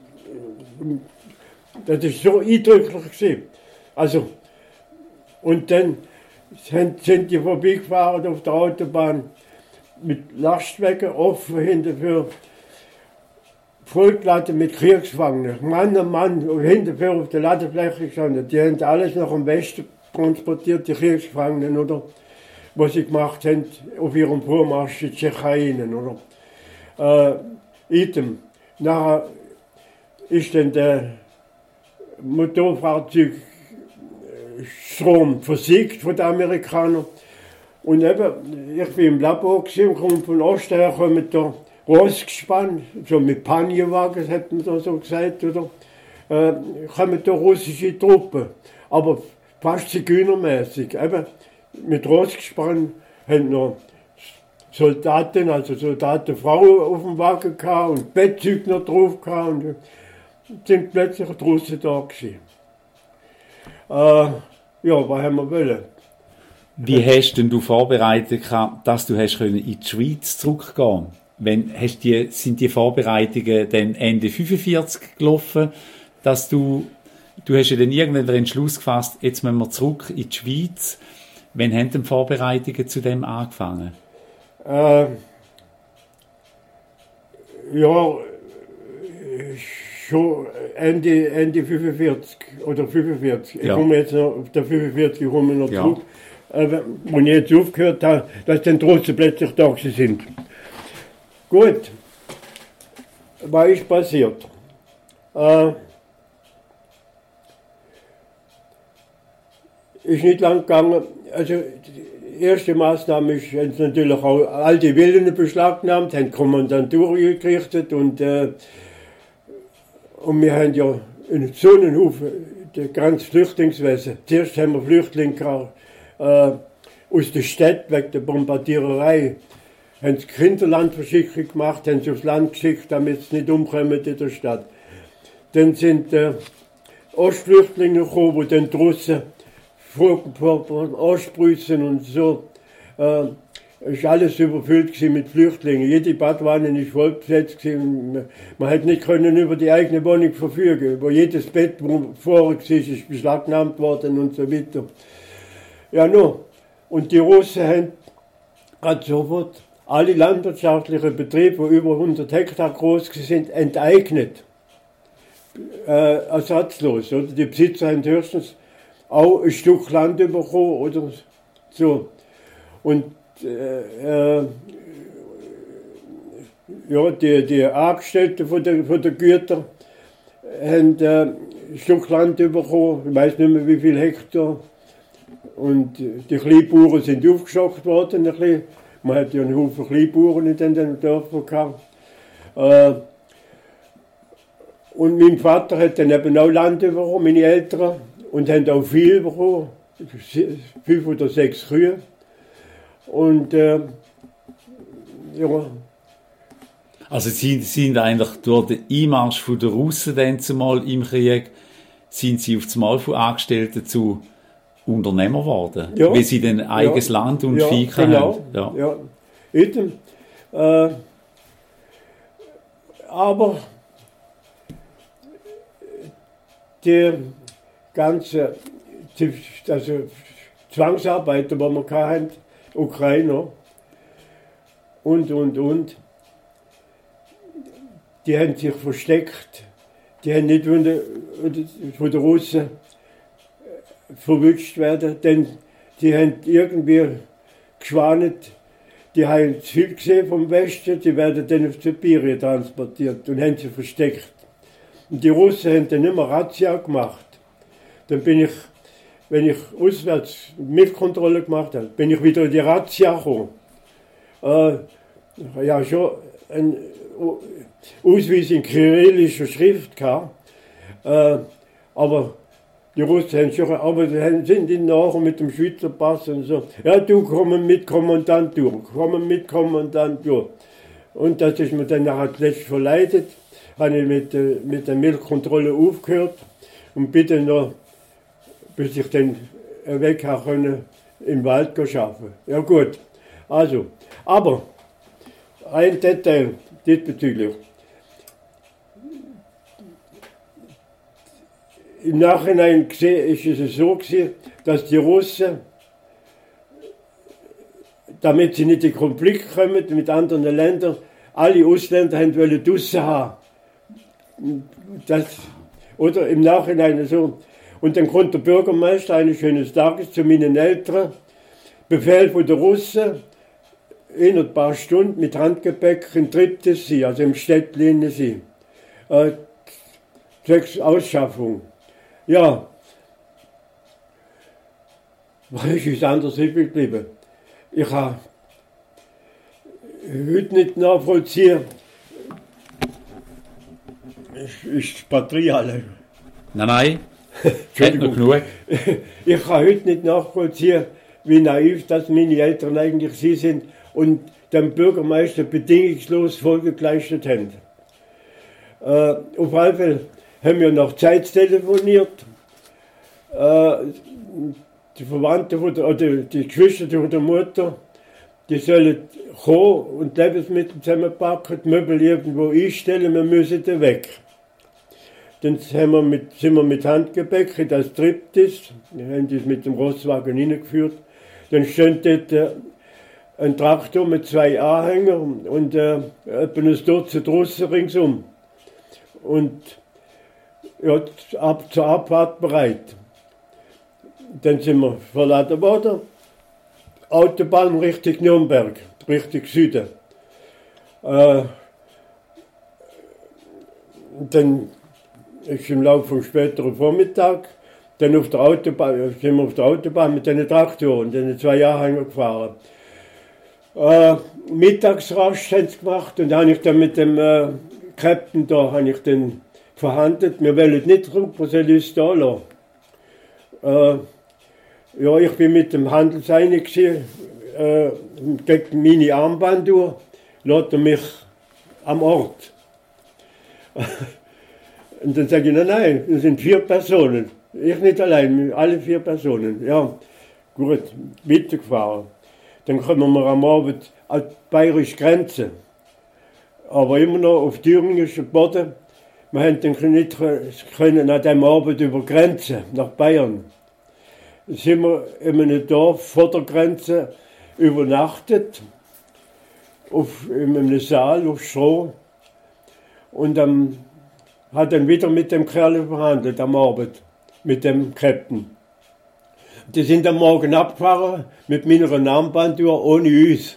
das ist so eindrücklich gewesen. Also, und dann sind die vorbeigefahren auf der Autobahn mit Lastwagen offen hinter für vollgeladen mit Kriegsgefangenen. Mann an Mann hinterher auf der Ladefläche gestanden. Die haben alles nach dem Westen transportiert, die Kriegsgefangenen, oder? Was sie gemacht haben auf ihrem Vormarsch in die Tschechei, oder? Nachher ist dann der Motorfahrzeugstrom versiegt von den Amerikanern. Und eben, ich bin im Labor gesehen, komme von Osten her, kommen da Rossgespann, so mit Panierwagen, hat man da so gesagt, oder? Kommen da russische Truppen, aber fast zigeunermäßig. Eben, mit Rossgespann, haben noch Soldaten, also Soldatenfrauen auf dem Wagen gehabt und Bettzüge noch drauf gehabt und sind plötzlich draußen da gewesen. Ja, was haben wir wollen? Wie hast denn du vorbereitet, dass du hast können in die Schweiz zurückgehen? Sind die Vorbereitungen dann Ende 45 gelaufen, dass du hast ja dann irgendwann den Entschluss gefasst, jetzt müssen wir zurück in die Schweiz. Wann haben denn die Vorbereitungen zu dem angefangen? Ja, schon Ende 45 oder 45. Ja. Ich komme jetzt noch auf der 45 noch Ja. zurück. Aber wenn ich jetzt aufgehört habe, dass dann trotzdem plötzlich da sind. Gut. Was ist passiert? Ist nicht lang gegangen. Also die erste Maßnahme ist jetzt natürlich auch alte Villen beschlagnahmt, haben Kommandantur gerichtet und wir haben ja in so einem Haufen, das ganze Flüchtlingswesen. Zuerst haben wir Flüchtlinge gehabt, aus der Stadt wegen der Bombardiererei. Haben sie Kinderlandversicherung gemacht, haben sie aufs Land geschickt, damit sie nicht umkommen in der Stadt. Dann sind Ostflüchtlinge gekommen, die dann draussen anspritzen und so. Es war alles überfüllt mit Flüchtlingen. Jede Badwanne war voll besetzt. Man hat nicht können über die eigene Wohnung verfügen. Wo jedes Bett, wo vorher war, ist beschlagnahmt worden und so weiter. Ja, no. Und die Russen haben gerade sofort alle landwirtschaftlichen Betriebe, die über 100 Hektar groß sind, enteignet. Ersatzlos. Oder? Die Besitzer haben höchstens auch ein Stück Land bekommen oder so. Und ja, die Angestellten von der Güter haben ein Stück Land bekommen, ich weiß nicht mehr wie viel Hektar. Und die Kleinbauern sind aufgestockt worden. Ein bisschen. Man hat ja einen Haufen Kleinbauern in den Dörfern gehabt. Und mein Vater hat dann eben auch Land bekommen, meine Eltern, und haben auch viel bekommen, 5 oder 6 Kühe. Und ja. Also sie sind eigentlich durch den Einmarsch der Russen dann zumal im Krieg, sind sie auf das Mal von Angestellten zu Unternehmer geworden, ja, weil sie dann eigenes Land und Vieh genau, haben. Ja. Aber die ganze Zwangsarbeiter, die wir hatten, Ukrainer und, die haben sich versteckt. Die haben nicht von den Russen verwünscht werden, denn die haben irgendwie geschwanet, die haben zu viel gesehen vom Westen, die werden dann auf Sibirien transportiert und haben sie versteckt. Und die Russen haben dann immer Razzia gemacht. Dann bin ich, wenn ich auswärts Milchkontrolle gemacht habe, bin ich wieder in die Razzia gekommen. Ja, schon ein Ausweis in kyrillischer Schrift gehabt, aber die Russen haben schon, aber sind die nachher mit dem Schweizer Pass und so. Ja, du komm mit Kommandant durch, Und das ist mir dann nachher letztlich verleitet, habe ich mit der Milchkontrolle aufgehört und bitte noch, bis ich dann weg konnte, im Wald arbeiten. Ja gut, also, aber ein Detail diesbezüglich. Im Nachhinein ist es so gewesen, dass die Russen, damit sie nicht in Konflikt kommen mit anderen Ländern, alle Ausländer haben wollen draussen haben. Das, oder im Nachhinein so. Und dann kommt der Bürgermeister eines schönen Tages zu meinen Eltern, Befehl von der Russen, in ein paar Stunden mit Handgepäck in Triptis, also im Städtchen sie. 6 Ausschaffung. Ja, was ist anders übrig geblieben? Ich habe heute nicht nachvollziehen, ist die Batterie alle. Nein, hat noch genug. Ich kann heute nicht nachvollziehen, wie naiv das meine Eltern eigentlich sie sind und dem Bürgermeister bedingungslos Folge geleistet haben. Auf jeden Fall haben wir noch Zeit telefoniert. Die Verwandten oder die Geschwister von der Mutter, die sollen kommen und Lebensmittel zusammenpacken, die Möbel irgendwo einstellen, wir müssen da weg. Dann sind wir mit Handgepäck in das Triptis, wir haben das mit dem Rosswagen hineingeführt. Dann stand dort ein Traktor mit 2 Anhängern und etwa ein Dutzend Russen ringsum. Und ja, zur Abfahrt bereit. Dann sind wir verladen worden. Autobahn Richtung Nürnberg, Richtung Süden. Dann ist im Laufe vom späteren Vormittag, dann sind wir auf der Autobahn mit den Traktoren, den 2 Anhängern gefahren. Mittagsrast haben sie gemacht und habe ich dann mit dem Captain da habe ich dann verhandelt. Wir wollen nicht zurück, was soll uns da lassen? Ja, ich bin mit dem Handelseinig gegen meine Armbanduhr, lässt er mich am Ort. Und dann sage ich, nein, wir sind 4 Personen. Ich nicht allein, alle 4 Personen. Ja, gut, weitergefahren. Dann kommen wir am Abend an die bayerische Grenze. Aber immer noch auf thüringischen Boden. Wir haben dann nicht können an diesem Abend über Grenze nach Bayern. Dann sind wir in einem Dorf vor der Grenze übernachtet, in einem Saal auf Stroh. Und hat dann wieder mit dem Kerl verhandelt am Abend, mit dem Captain. Die sind am Morgen abgefahren mit meiner Armbanduhr ohne uns.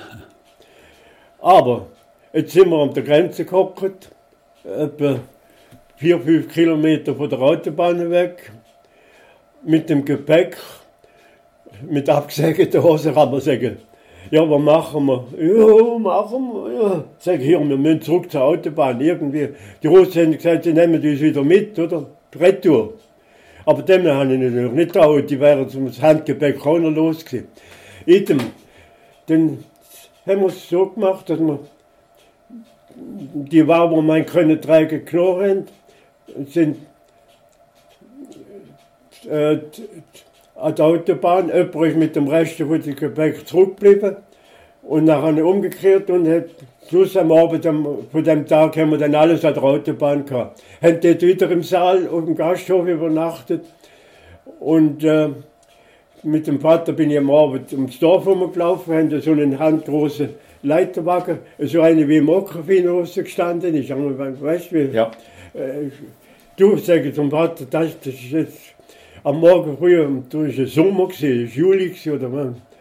Aber jetzt sind wir an der Grenze gehockt, etwa 4-5 Kilometer von der Autobahn weg, mit dem Gepäck, mit abgesägten Hosen kann man sagen. Ja, was machen wir? Ja, machen wir, ja. Sag hier, wir müssen zurück zur Autobahn, irgendwie. Die Russen haben gesagt, sie nehmen uns wieder mit, oder? Retour. Aber dem habe ich natürlich nicht getraut, die wären zum Handgepäck auch noch los gewesen. Dann haben wir es so gemacht, dass wir die Ware, die wir können tragen, genommen haben, sind an der Autobahn, jemand ist mit dem Rest von dem Gepäck zurückgeblieben und nachher umgekehrt und hat Schluss am Abend von dem Tag haben wir dann alles an der Autobahn gehabt. Haben dort wieder im Saal auf dem Gasthof übernachtet und mit dem Vater bin ich am Abend ums Dorf rumgelaufen, haben so einen handgroßen Leiterwagen, so eine wie im Ockerfin rausgestanden ist. Weißt du, wie? Ja. Du sagst zum Vater, das ist jetzt am Morgen früh, da war es Sommer, es war Juli oder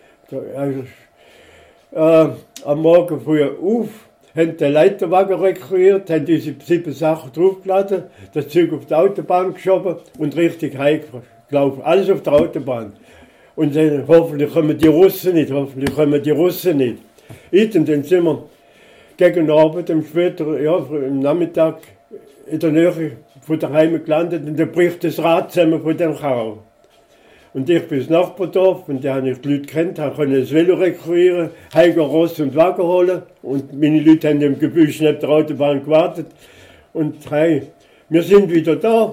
was. Am Morgen früh auf, haben den Leiterwagen rekurriert, haben diese 7 Sachen draufgeladen, das Zeug auf die Autobahn geschoben und richtig heimgelaufen. Alles auf der Autobahn. Und dann hoffentlich kommen die Russen nicht. Dann sind wir gegen Abend, im Nachmittag in der Nähe von daheim gelandet und da bricht das Rad zusammen von dem Karren. Und ich bin ins Nachbardorf und da habe ich die Leute kennt, konnte das Velo rekurrieren, Heiger, Ross und Wagen holen und meine Leute haben im Gebüsch neben der Autobahn gewartet und hey, wir sind wieder da.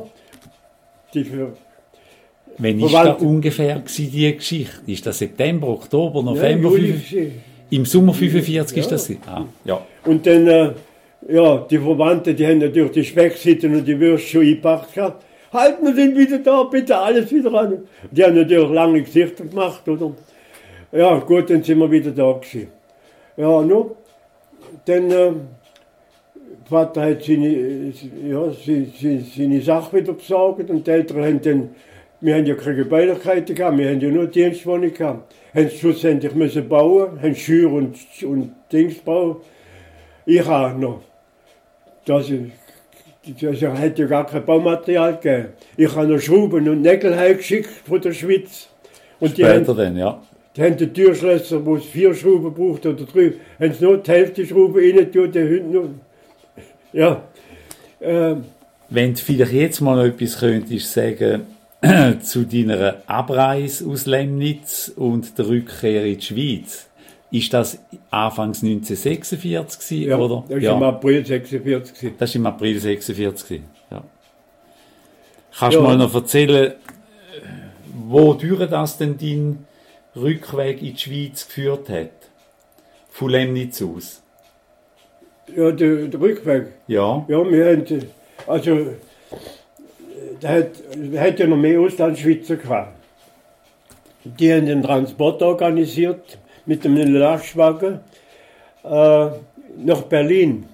Wann war das ungefähr die Geschichte? Ist das September, Oktober, November? Ja, im Sommer 45 ist das? Ja. Und dann, die Verwandten, die haben natürlich die Specksitten und die Würste schon eingepackt gehabt. Halt, wir sind wieder da, bitte alles wieder an. Die haben natürlich lange Gesichter gemacht, oder? Ja, gut, dann sind wir wieder da gewesen. Ja, no. Dann, Vater hat seine Sache wieder besorgt und die Eltern haben dann, wir haben ja keine Gebäulichkeiten gehabt, wir haben ja nur Dienstwohnung gehabt. Haben schlussendlich müssen bauen, haben Schür und Dings bauen. Ich auch noch. Das hätte ja gar kein Baumaterial gegeben. Ich habe noch Schrauben und Nägel heimgeschickt von der Schweiz. Und später dann, ja. Die haben die Türschlösser, wo es 4 Schrauben braucht oder 3, haben sie nur die Hälfte Schrauben rein tun, die Hunde noch. Ja. Wenn du vielleicht jetzt mal noch etwas könntest sagen, zu deiner Abreise aus Lemnitz und der Rückkehr in die Schweiz. Ist das anfangs 1946 gewesen, Ja, oder? das war im April 46. Das war im April 46 gewesen, ja. Kannst du mal noch erzählen, wodurch das denn dein Rückweg in die Schweiz geführt hat? Von Lemnitz aus? Ja, der Rückweg. Ja. Ja, wir haben, also, da hat ja noch mehr Auslandschweizer gehabt. Die haben den Transport organisiert mit einem Lastwagen nach Berlin.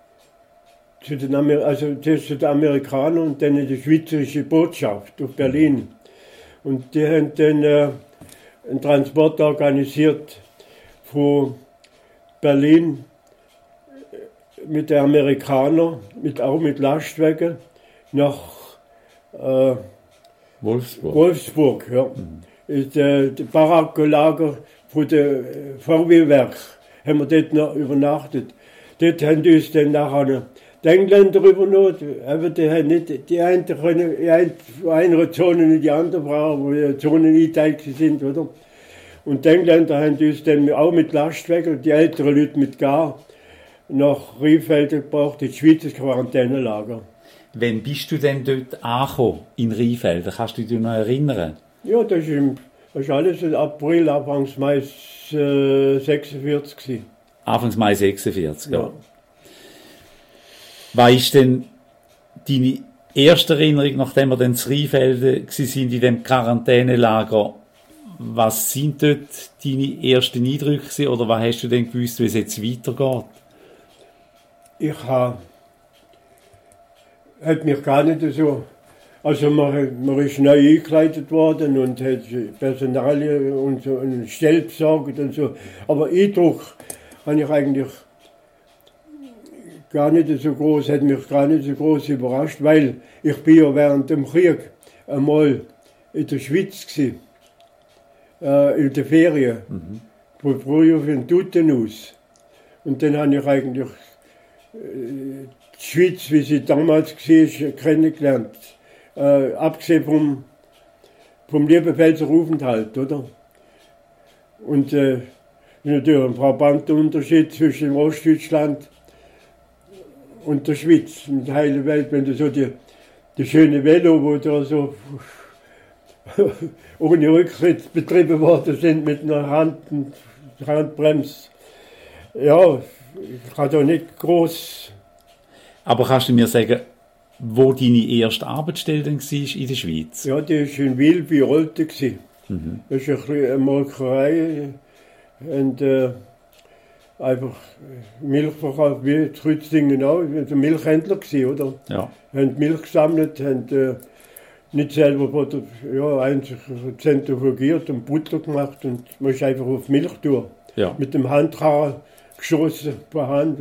Zuerst zu den Amerikanern und dann in die schweizerische Botschaft auf Berlin. Und die haben dann einen Transport organisiert von Berlin mit den Amerikanern, auch mit Lastwagen, nach Wolfsburg, ja. Das Barackenlager von der VW-Werk haben wir dort noch übernachtet. Dort haben uns dann nachher die Engländer übernommen, aber die haben nicht, die einen können in einer Zone in die andere brauchen, wo die Zonen eingeteilt sind, oder? Und die Engländer haben uns dann auch mit Lastwagen, die älteren Leute mit Gar, nach Rheinfeld gebracht, ins Schweizer Quarantänelager. Wann bist du denn dort angekommen, in Rheinfeld? Kannst du dich noch erinnern? Ja, das ist alles im April, Anfangs Mai 46 gewesen. Anfangs Mai 46, ja. Ja. Was ist denn deine erste Erinnerung, nachdem wir dann in Rheinfeld waren, in dem Quarantänelager? Was sind dort deine ersten Eindrücke gewesen, oder was hast du denn gewusst, wie es jetzt weitergeht? Hat mich gar nicht so. Also man ist neu eingekleidet worden und hat Personalien und so einen Stell besorgt und so. Aber Eindruck habe ich eigentlich gar nicht so groß, hat mich gar nicht so groß überrascht, weil ich bin ja während dem Krieg einmal in der Schweiz gewesen, in der Ferien, von früher von Duten aus. Und dann habe ich eigentlich die Schweiz, wie sie damals war, kennengelernt. Abgesehen vom Liebenfelser Aufenthalt, oder? Und natürlich ein frappant Unterschied zwischen Ostdeutschland und der Schweiz, und der heilen Welt, wenn du so die schöne Velo, wo da so ohne Rücktritt betrieben worden sind mit einer Handbremse. Ja, ich kann da nicht groß. Aber kannst du mir sagen, wo deine erste Arbeitsstelle denn war in der Schweiz? Ja, die war in Wil bei Olten. Das ist eine Molkerei und einfach Milchverkauf, wie Trützingen auch, also Milchhändler gewesen, oder? Ja. Haben Milch gesammelt, haben nicht selber einzig zentrifugiert und Butter gemacht und man ist einfach auf Milch durch. Ja. Mit dem Handkarren geschossen per Hand.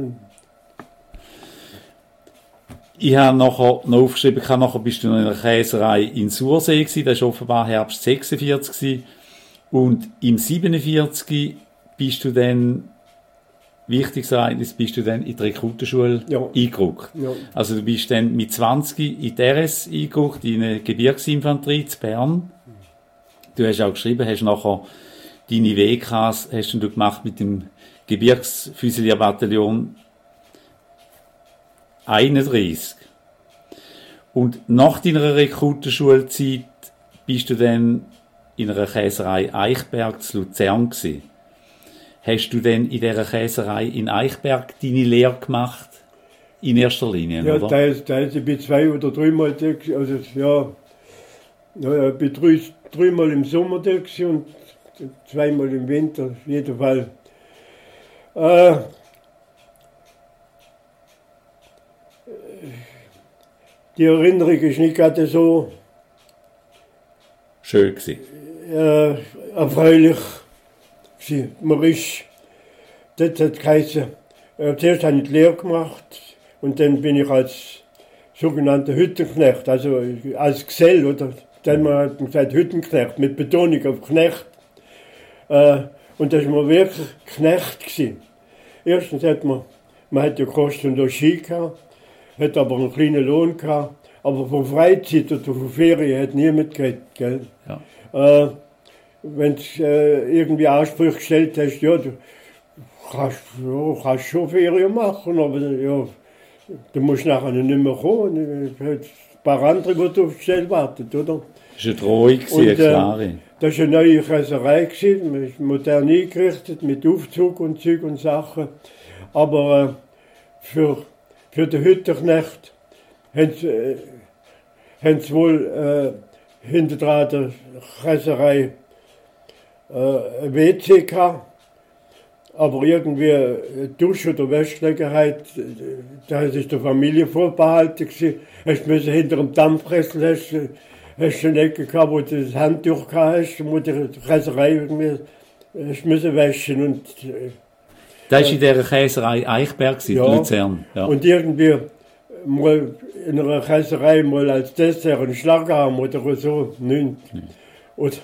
Ich habe nachher noch aufgeschrieben, nachher bist du noch in einer Käserei in Sursee gewesen, das war offenbar Herbst 46 gewesen. Und im 47 bist du dann, wichtiges Ereignis, bist du dann in die Rekrutenschule eingerückt. Ja. Also du bist dann mit 20 in die RS eingerückt, in eine Gebirgsinfanterie in Bern. Du hast auch geschrieben, hast nachher deine WKs hast du gemacht mit dem Gebirgsfüsilierbataillon 31. Und nach deiner Rekrutenschulzeit bist du dann in einer Käserei Eichberg zu Luzern gewesen. Hast du denn in dieser Käserei in Eichberg deine Lehre gemacht? In erster Linie, ja, oder? Teils, ich bin 2 oder 3 Mal da, also ich bin 3 Mal im Sommer da und 2 Mal im Winter, auf jeden Fall. Die Erinnerung ist nicht gerade so schön gewesen. Erfreulich. Man ist, das hat geheißen, zuerst habe ich die Lehre gemacht und dann bin ich als sogenannter Hüttenknecht, also als Gesell, oder? Dann hat man gesagt Hüttenknecht, mit Betonung auf Knecht. Und das war wirklich Knecht gewesen. Erstens hat man hat ja Kost und Logis gehabt, hat aber einen kleinen Lohn gehabt, Aber von Freizeit oder von Ferien hat niemand geredet, gell? Ja. Wenn du irgendwie Ansprüche gestellt hast, ja, du kannst schon Ferien machen, aber ja, du musst nachher nicht mehr kommen. Ein paar andere, die du auf die Stelle warten, oder? Das war eine Drohung, eine klare. Das war eine neue Käserei, modern eingerichtet, mit Aufzug und Zeug und Sachen. Aber für den Hütterknecht haben sie wohl hinter der Käserei ein WC gehabt. Aber irgendwie Dusch- oder Wäschgelegenheit, da ist der Familie vorbehalten gewesen. Hast du hinter dem Dampfkessel hast du eine Ecke gehabt, wo du das Handtuch gehabt hast, wo die Käserei irgendwie hast müssen waschen und das war in dieser Käserei Eichberg, ja, Luzern. Ja. Und irgendwie mal in einer Käserei mal als Dessert einen Schlagarm oder so, nicht. Und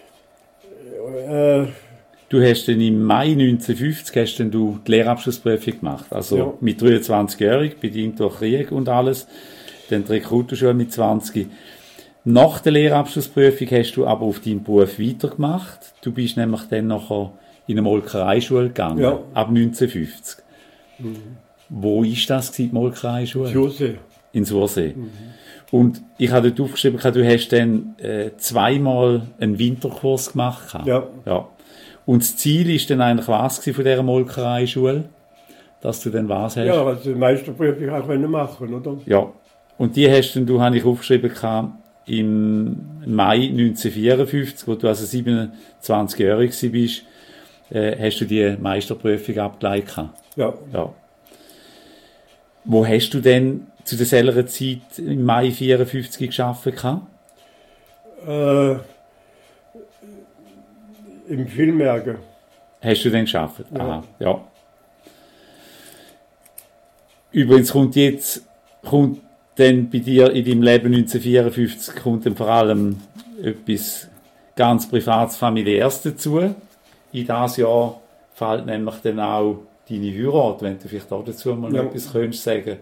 du hast dann im Mai 1950 hast dann du die Lehrabschlussprüfung gemacht. Also ja. mit 23-jährig, bedingt durch Krieg und alles. Dann die Rekrutenschule mit 20. Nach der Lehrabschlussprüfung hast du aber auf deinen Beruf weitergemacht. Du bist nämlich dann nachher in eine Molkereischule gegangen, ja. Ab 1950. Wo war das, die Molkereischule? Sursee. In Sursee. Und ich habe dort aufgeschrieben, du hast dann zweimal einen Winterkurs gemacht. Ja. Ja. Und das Ziel ist dann eigentlich was von dieser Molkereischule? Dass du dann was hast? Ja, also die Meisterprüfung auch machen, oder? Ja. Und die hast dann, habe ich aufgeschrieben, im Mai 1954, wo du also 27-jährig bist, hast du die Meisterprüfung abgelegt. Ja. Ja. Wo hast du denn zu derselben Zeit im Mai 1954 gearbeitet? Im Filmwerk. Hast du denn gearbeitet? Ja. Aha, ja. Übrigens kommt dann bei dir in deinem Leben 1954 kommt dann vor allem etwas ganz Privates, Familiäres dazu. In dieses Jahr fällt nämlich dann auch deine Heirat, wenn du vielleicht auch dazu mal ja. etwas könntest sagen.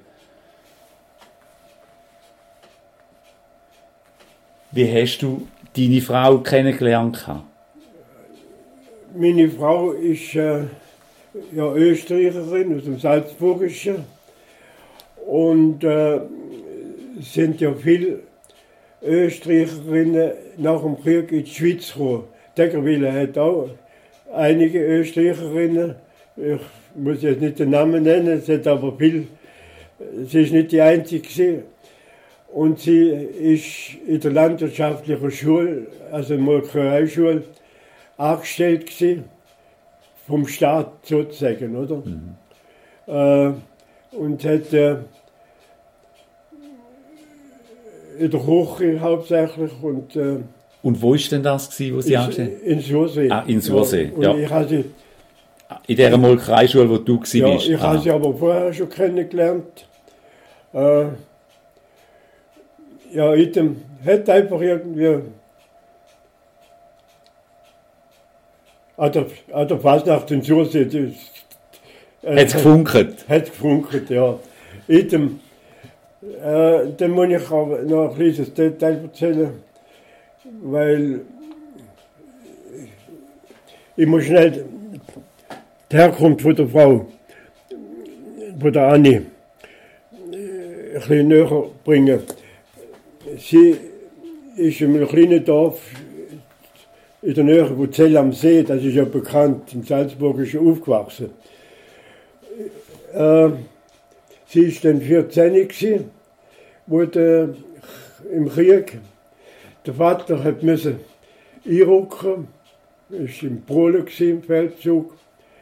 Wie hast du deine Frau kennengelernt? Meine Frau ist ja Österreicherin aus dem Salzburgischen und sind ja viele Österreicherinnen nach dem Krieg in die Schweiz gekommen. Deckerwille hat auch einige Österreicherinnen, ich muss jetzt nicht den Namen nennen, es hat aber viel, sie ist nicht die einzige gewesen. Und sie ist in der landwirtschaftlichen Schule, also in der Molkereischule, angestellt gewesen, vom Staat sozusagen, oder? Und hat in der Küche hauptsächlich und wo ist denn das gewesen, wo sie angestellt? In Sursee. Ah, in Sursee, ja. ja. Ich habe sie, in dieser Molkereischule, wo du warst? ja, ich habe sie aber vorher schon kennengelernt. Ja, hat einfach irgendwie an der Fasnacht in Sursee. Hat es gefunkelt? Hat gefunkelt, ja. Dann muss ich aber noch ein kleines Detail erzählen, weil ich muss schnell die Herkunft von der Frau, von der Anni, ein bisschen näher bringen. Sie ist in einem kleinen Dorf in der Nähe von Zell am See, das ist ja bekannt, im Salzburgischen aufgewachsen. Sie war dann 14 gewesen, wo im Krieg der Vater hat müssen einrücken, ist in Polen gewesen, im Feldzug.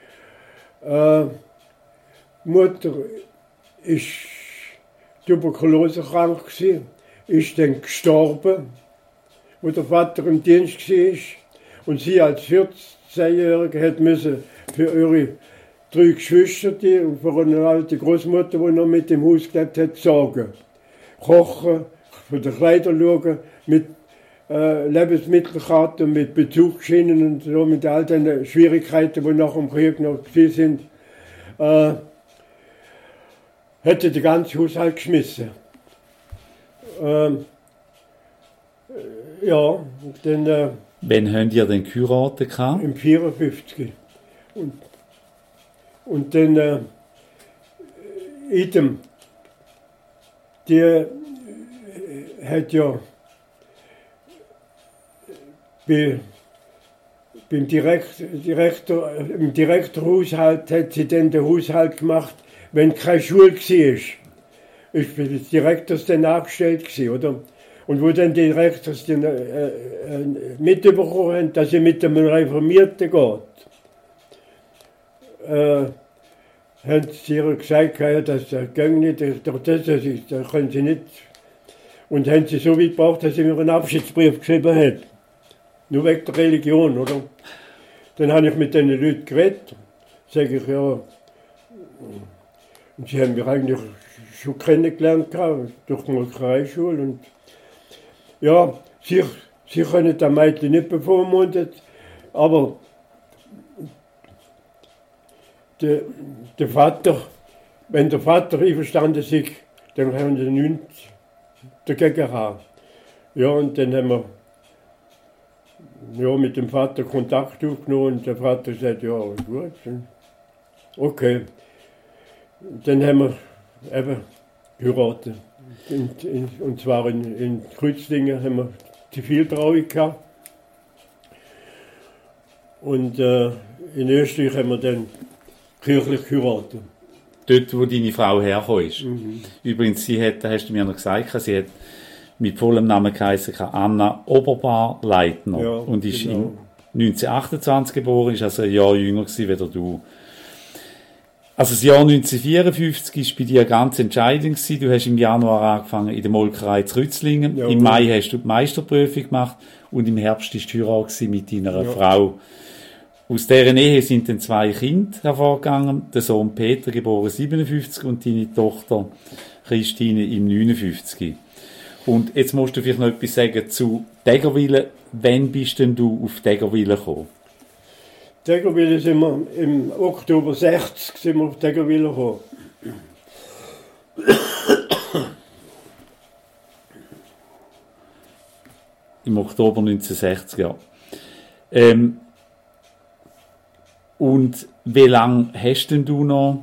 Die Mutter ist tuberkulosekrank gewesen, ist dann gestorben, wo der Vater im Dienst war. Und sie als 14-Jährige hat müssen für ihre 3 Geschwister und für eine alte Großmutter, die noch mit im Haus gelebt hat, sorgen. Kochen, für die Kleider schauen, mit Lebensmittelkarten, mit Bezugsschienen und so, mit all den Schwierigkeiten, die nach dem Krieg noch gewesen sind, hätte den ganzen Haushalt geschmissen. Ja, dann Wann habt ihr denn geheiratet? im 54. Und dann Idem, die hat ja im Direktorhaushalt hat sie dann den Haushalt gemacht, wenn keine Schule war. Ist für des Direktors dann angestellt gewesen, oder? Und wo dann die Direktors dann, mitbekommen haben, dass sie mit einem Reformierten geht, haben sie ihr gesagt, ja, das geht nicht, da können sie nicht. Und haben sie so weit gebracht, dass sie mir einen Abschiedsbrief geschrieben hat. Nur wegen der Religion, oder? Dann habe ich mit diesen Leuten geredet, sage ich, ja. Und sie haben mich eigentlich schon kennengelernt, durch die Molkereischule. Und ja, sie können das Mädchen nicht bevormunden, aber der Vater, wenn der Vater einverstanden ist, dann haben sie nichts dagegen gehabt. Ja, und dann haben wir mit dem Vater Kontakt aufgenommen und der Vater sagt, ja, gut, okay. Dann haben wir eben geheiratet. Und zwar in Kreuzlingen haben wir Ziviltrauung gehabt. Und in Österreich haben wir dann kirchlich geheiratet. Dort, wo deine Frau hergekommen ist. Übrigens, sie hat, hast du mir noch gesagt, sie hat mit vollem Namen geheißen Anna Oberbar-Leitner. Ja, und ist genau. 1928 geboren, ist also ein Jahr jünger gewesen, wie du. Also das Jahr 1954 war bei dir ganz entscheidend gewesen. Du hast im Januar angefangen in der Molkerei zu Rützlingen. Ja, im Mai hast du die Meisterprüfung gemacht und im Herbst war die Heirat mit deiner Frau. Aus dieser Ehe sind dann 2 Kinder hervorgegangen. Der Sohn Peter, geboren 57, und deine Tochter Christine im 59. Und jetzt musst du vielleicht noch etwas sagen zu Degerwille. Wann bist denn du auf Degerwille gekommen? Degerwille sind wir im Oktober 60 sind wir auf Degerwille gekommen. Im Oktober 1960, ja. Und wie lange hast denn du noch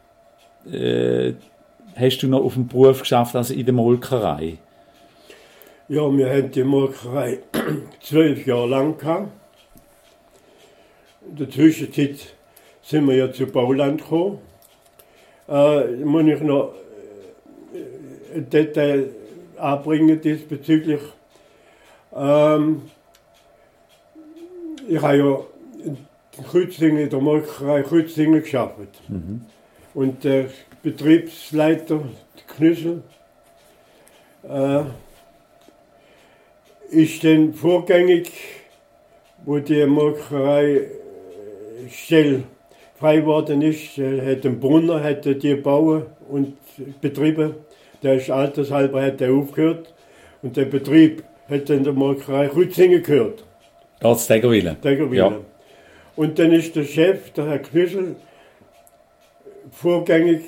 auf dem Beruf geschafft, also in der Molkerei? Ja, wir haben die Molkerei 12 Jahre lang gehabt. In der Zwischenzeit sind wir ja zu Bauland gekommen. Muss ich noch ein Detail anbringen diesbezüglich. Ich habe ja in Kreuzlingen, in der Molkerei Kreuzlingen gearbeitet. Und der Betriebsleiter, der Knüssel, ist dann vorgängig, wo die Molkerei Stelle frei geworden ist, hat ein Brunner hat die gebaut und betrieben. Der ist altershalber hat der aufgehört und der Betrieb hat dann der Molkerei Kreuzlingen gehört. Ganz Degerwille. Ja. Und dann ist der Chef, der Herr Knüssel, vorgängig,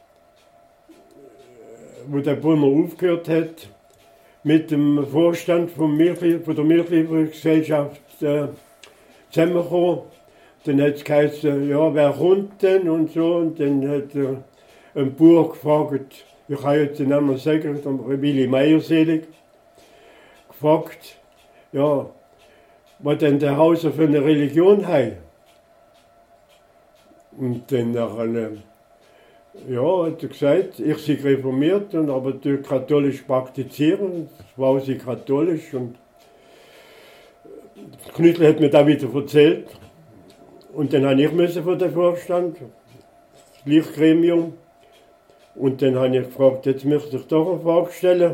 wo der Brunner aufgehört hat, mit dem Vorstand von der Milchlieferungsgesellschaft zusammengekommen. Dann hat es geheißen, ja, wer kommt denn und so. Und dann hat ein Bauer gefragt, ich kann jetzt den Namen sagen, der Willi Meierselig, gefragt, ja, was denn der Hauser für eine Religion hat. Und dann nachher, ja, hat er gesagt, ich sei reformiert, und aber durch katholisch praktizieren, war sie katholisch. Und Knüssel hat mir da wieder erzählt. Und dann habe ich von der Vorstand, das Lichtgremium. Und dann habe ich gefragt, jetzt möchte ich doch eine Frage stellen.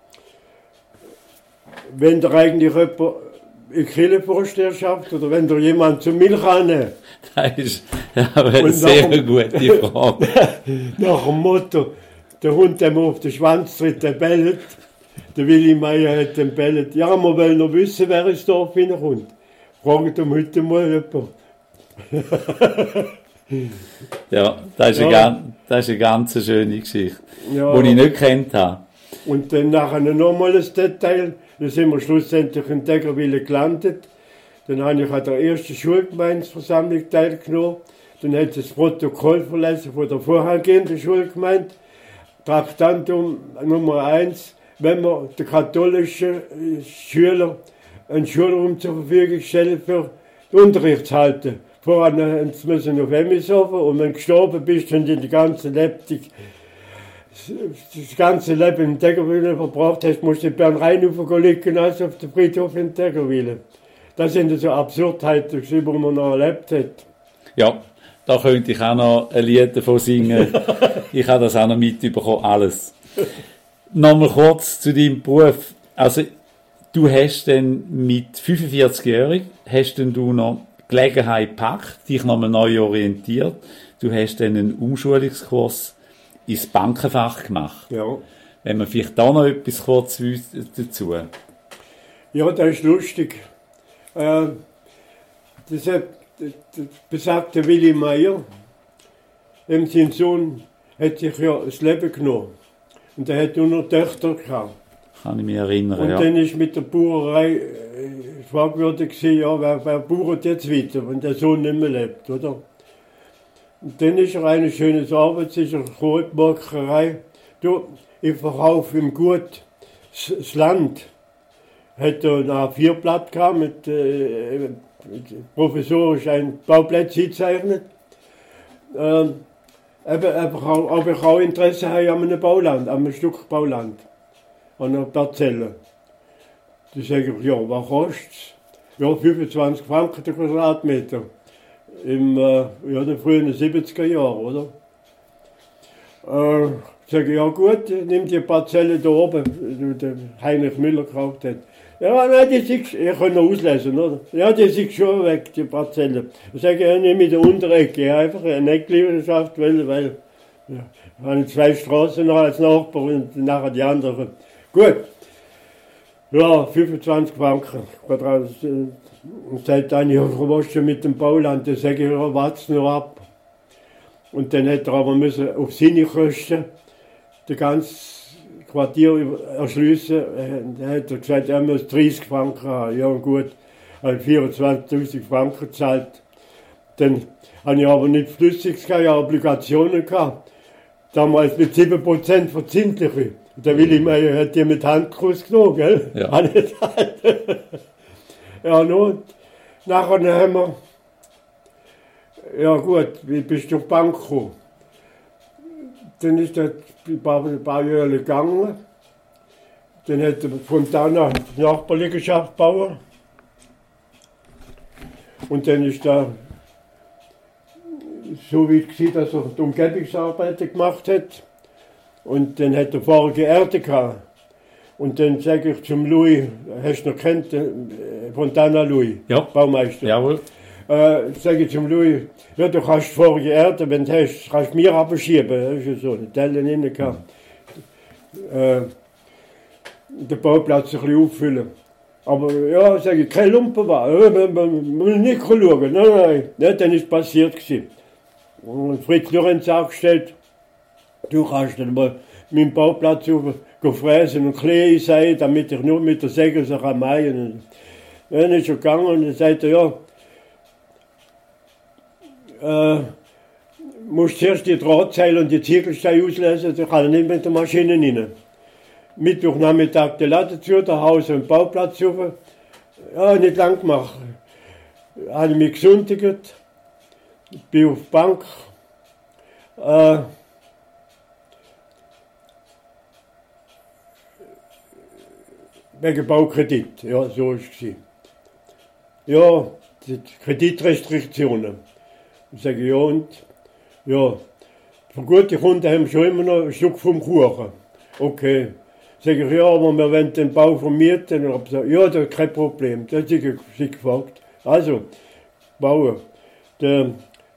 Wenn der eigentlich jemand in Kirchenvorsteherschaft oder wenn da jemand zum Milch annimmt. Das ist eine sehr gute Frage. Nach dem Motto, der Hund, der mir auf den Schwanz tritt, der bellt. Der Willi Meier hat den bellet. Ja, wir wollen noch wissen, wer ins Dorf hineinkommt. Fragt ihm heute mal jemand. Ja, das ist eine ganz schöne Geschichte, Ja. die ich nicht gekannt habe. Und dann nachher nochmal das Detail, dann sind wir schlussendlich in Deggerwil gelandet. Dann habe ich an der ersten Schulgemeindeversammlung teilgenommen. Dann hat das Protokoll verlesen von der vorhergehenden Schulgemeinde. Traktandum Nummer 1, wenn man den katholischen Schülern einen Schulraum zur Verfügung stellen für den Unterrichtshalten. Vorher müssen auf Emmishofen und wenn du gestorben bist und in die ganze Lebensweg das ganze Leben in Deggerwil verbracht hast, musst du in Bernrheinufer liegen, also auf dem Friedhof in Deggerwil. Das sind so Absurdheiten, die man noch erlebt hat. Ja, da könnte ich auch noch ein Lied davon singen. Ich habe das auch noch mitbekommen, alles. Nochmal kurz zu deinem Beruf. Also, du hast dann mit 45-jährig, hast dann du noch Gelegenheit gepackt, dich nochmal neu orientiert. Du hast dann einen Umschulungskurs ins Bankenfach gemacht. Ja. Wenn man vielleicht da noch etwas kurz dazu. Ja, das ist lustig. Das hat der besagte Willi Meier, sein Sohn, hat sich ja das Leben genommen. Und er hat nur noch Töchter gehabt. Kann ich mich erinnern, und ja. dann ist mit der Bauerei fragwürdig gewesen, ja, wer bauert jetzt weiter, wenn der Sohn nicht mehr lebt, oder? Und dann ist er eine schöne Arbeit, ist er gekommen, die Molkerei. Du, ich verkaufe ihm gut das Land. Hat er ein A4-Blatt gehabt, mit professorisch ein Bauplatz gezeichnet. Aber ich auch Interesse habe an einem Bauland, an einem Stück Bauland, an einer Parzelle. Da sage ich, ja, was kostet es? Ja, 25 Franken der Quadratmeter. In den frühen 70er Jahren, oder? Sage ich, ja gut, nimm die Parzelle da oben, die Heinrich Müller gekauft hat. Ja, nein, die ist, ich kann noch auslesen, oder? Ja, die ist schon weg, die Parzelle. Ich sage, ja, nehme ich die Unterecke, ich habe einfach eine Eckliegenschaft, weil ja, ich habe 2 Straßen noch als Nachbar und nachher die anderen. Gut. Ja, 25 Franken. Und sagt dann, ja, was schon mit dem Bauland? Dann sage ich, ja, wart's noch ab. Und dann hätte er aber müssen auf seine Kosten das ganze Quartier erschliessen. Dann hat er gesagt, er muss 30 Franken haben. Ja, gut, habe 24.000 Franken gezahlt. Dann habe ich aber nicht flüssig, ich habe Obligationen gehabt. Damals mit 7% verzinsliche. Der Willi Meier hat die mit Handkuss genommen, gell? Ja. Ja, nun, nachher haben wir, ja gut, wie bist du auf die Bank gekommen? Dann ist er ein paar Jahre gegangen. Dann hat er von da nach die Nachbarliegenschaft gebaut. Und dann ist er so wie ich gesehen, dass er die Umgebungsarbeiten gemacht hat. Und dann hat er vorige Erde gehabt. Und dann sage ich zum Louis, hast du noch kennt, Fontana Louis, Ja. Baumeister. Jawohl. Sage ich zum Louis, ja, du kannst vorige Erde, wenn du hast, kannst du mir abschieben. Das ist ja so, eine Tellen innen gehabt. Den Bauplatz ein bisschen auffüllen. Aber ja, sage ich, kein Lumpen war. Man will nicht schauen. Nein. Ja, dann ist es passiert gewesen. Und Fritz Lorenz auch gestellt, du kannst dann mal meinen Bauplatz fräsen und Klee sein, damit ich nur mit der Säge so kann mähen. Dann ist er gegangen und dann sagte er, ja, musst zuerst die Drahtseile und die Ziegelsteine auslesen, dann kann er nicht mit der Maschine rein. Mittwochnachmittag die Latte zu, der Haus- und Bauplatz suchen. Ja, nicht lang gemacht. Habe ich mich gesündigt, bin auf die Bank. Wegen Baukredit, ja, so ist es. Ja, die Kreditrestriktionen. Ich sage, ja und? Ja, für gute Kunden haben wir schon immer noch ein Stück vom Kuchen. Okay. Sage ich, ja, aber wir wollen den Bau vermieten. Und ich ja, das ist kein Problem. Das hat sie gefragt. Also, bauen. Der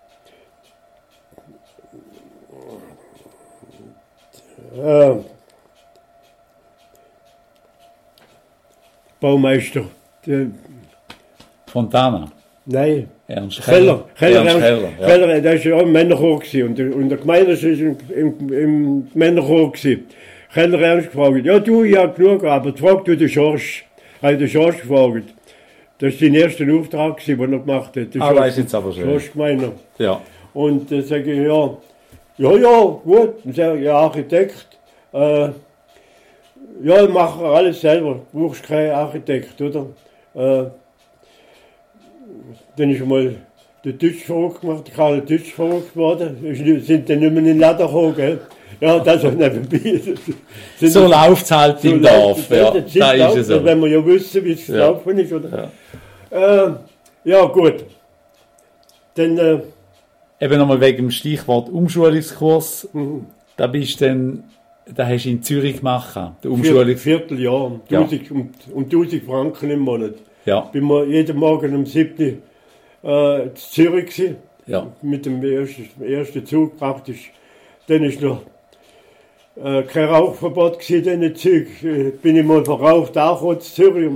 Baumeister. Fontana. Nein. Ernst Keller. Ja. Keller, das war ja im Männerchor und der Gemeinde war im Männerchor. Keller ernst gefragt, ja du, ich habe genug, aber frag du den Schorsch. Habe ich den Schorsch gefragt. Das war sein erster Auftrag, den er gemacht hat. Das ist jetzt aber schön. Schorsch gemeiner. Ja. Und dann sage ich, ja, gut. Dann sage ich, ja, Architekt, ja, ich mache alles selber, du brauchst keinen Architekt, oder? Dann ist mal der Deutsch verrückt gemacht, Karl Deutsch verrückt geworden, sind dann nicht mehr in den Laden gekommen, gell? Ja, das ist nebenbei. So läuft es halt im Dorf, ja, da ist es so. Wenn wir ja wissen, wie es gelaufen ist, oder? Ja, gut. Dann... Eben nochmal wegen dem Stichwort Umschulungskurs, da hast du in Zürich gemacht, der Vierteljahr, 1000 Franken im Monat. Ja. Bin wir jeden Morgen um 7 Uhr in Zürich gewesen, mit dem ersten Zug praktisch. Dann ist noch kein Rauchverbot gewesen in den Zug. Bin ich mal verraucht, auch in Zürich.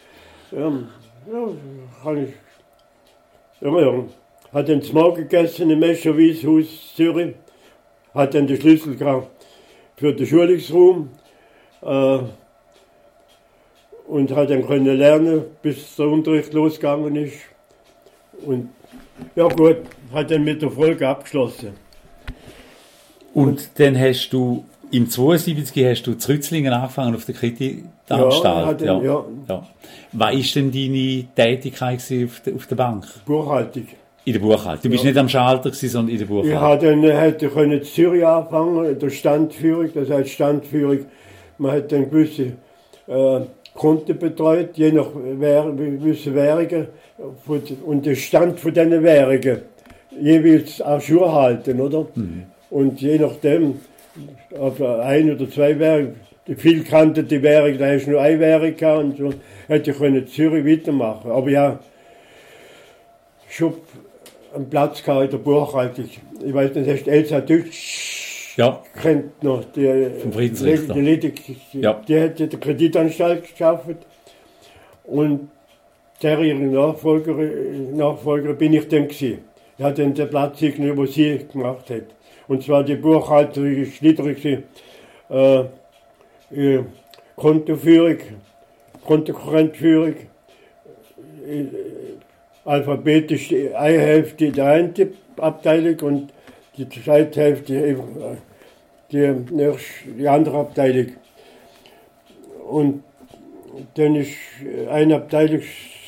Hat dann das Morgen gegessen im Escherwieshaus Zürich, hat dann den Schlüssel gehabt für den Schulungsraum und hat dann können lernen, bis der Unterricht losgegangen ist. Und ja gut, hat dann mit der Folge abgeschlossen. Und dann hast du im 72 hast du in Rützlingen angefangen auf der Kreditanstalt. Ja. Was war denn deine Tätigkeit auf der Bank? Buchhaltung. In der Buchhaltung. Du bist nicht am Schalter gewesen, sondern in der Ich Buchhaltung. hätte in Zürich anfangen, der Standführung, das heißt Standführung, man hat dann gewisse Konten betreut, je nach gewisse Währungen, und den Stand von diesen Währungen jeweils auch Schuhe halten, oder? Und je nachdem, auf ein oder zwei Währungen, viel kannte die Währung, da hast du nur eine Währung gehabt, und so hätte ich in Zürich weitermachen. Aber ja, schon einen Platz gehabt in der Buchhaltung. Ich weiß nicht, hast du Elsa Deutsch kennt noch, die vom Friedensrichter. Die hat die Kreditanstalt geschafft. Und der ihre Nachfolger bin ich dann gewesen. Ich hatte dann den Platz irgendwie, wo sie gemacht hat. Und zwar die Buchhalterin ist niedrig, Kontoführung, Kontokorrentführung, alphabetisch eine Hälfte die eine Abteilung und die zweite Hälfte die andere Abteilung. Und dann ist eine Abteilung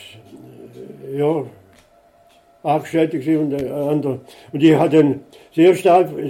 angestellt und der andere. Und die hat dann das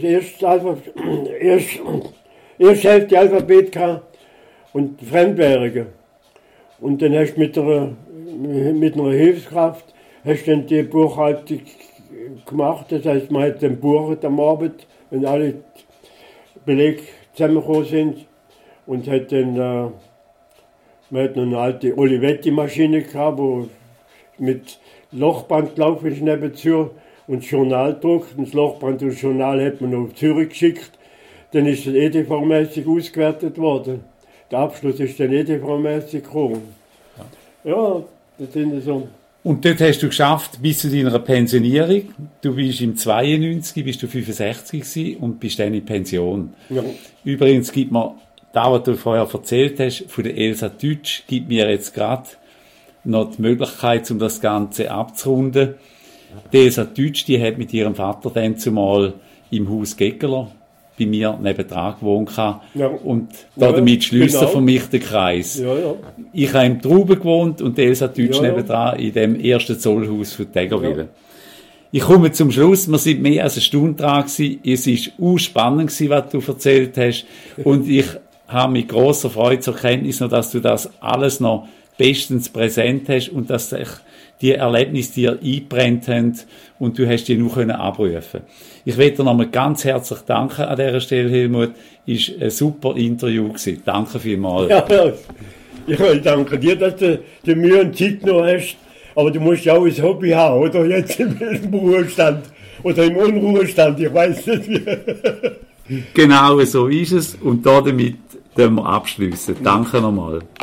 erste Hälfte Alphabet gehabt und Fremdwährungen. Und dann hast du mit einer Hilfskraft hast dann die Buchhaltung gemacht. Das heißt, man hat dann bucht am Abend, wenn alle Belege zusammengekommen sind. Und hat dann, man hat noch eine alte Olivetti-Maschine gehabt, wo mit Lochband gelaufen ist nebenzu und das Journal druckt. Und das Lochband und das Journal hat man nach Zürich geschickt. Dann ist es EDV-mäßig ausgewertet worden. Der Abschluss ist dann EDV-mäßig gekommen. Ja, das sind so. Und dort hast du geschafft bis zu deiner Pensionierung. Du bist im 92, bist du 65 gewesen und bist dann in Pension. Ja. Übrigens gibt mir, da was du vorher erzählt hast, von der Elsa Deutsch, gibt mir jetzt gerade noch die Möglichkeit, um das Ganze abzurunden. Die Elsa Deutsch, die hat mit ihrem Vater dann zumal im Haus Geggeler bei mir nebendran gewohnt und damit Schlüssel von mich den Kreis. Ja. Ich habe im Trauben gewohnt und Elsa Deutsch nebendran in dem ersten Zollhaus für Tägerwil. Ich komme zum Schluss, wir sind mehr als eine Stunde dran gewesen. Es war spannend gewesen, was du erzählt hast. Und ich habe mit grosser Freude zur Kenntnis noch, dass du das alles noch bestens präsent hast und dass sich die Erlebnisse dir eingebrennt haben und du hast die noch abrufen können. Ich möchte dir nochmal ganz herzlich danken an dieser Stelle, Helmut. Es war ein super Interview gewesen. Danke vielmals. Ja. Ich danke dir, dass du die Mühe und Zeit noch hast. Aber du musst ja auch ein Hobby haben, oder? Jetzt im Ruhestand oder im Unruhestand, ich weiß nicht wie. Genau so ist es und damit können wir abschließen. Danke nochmal.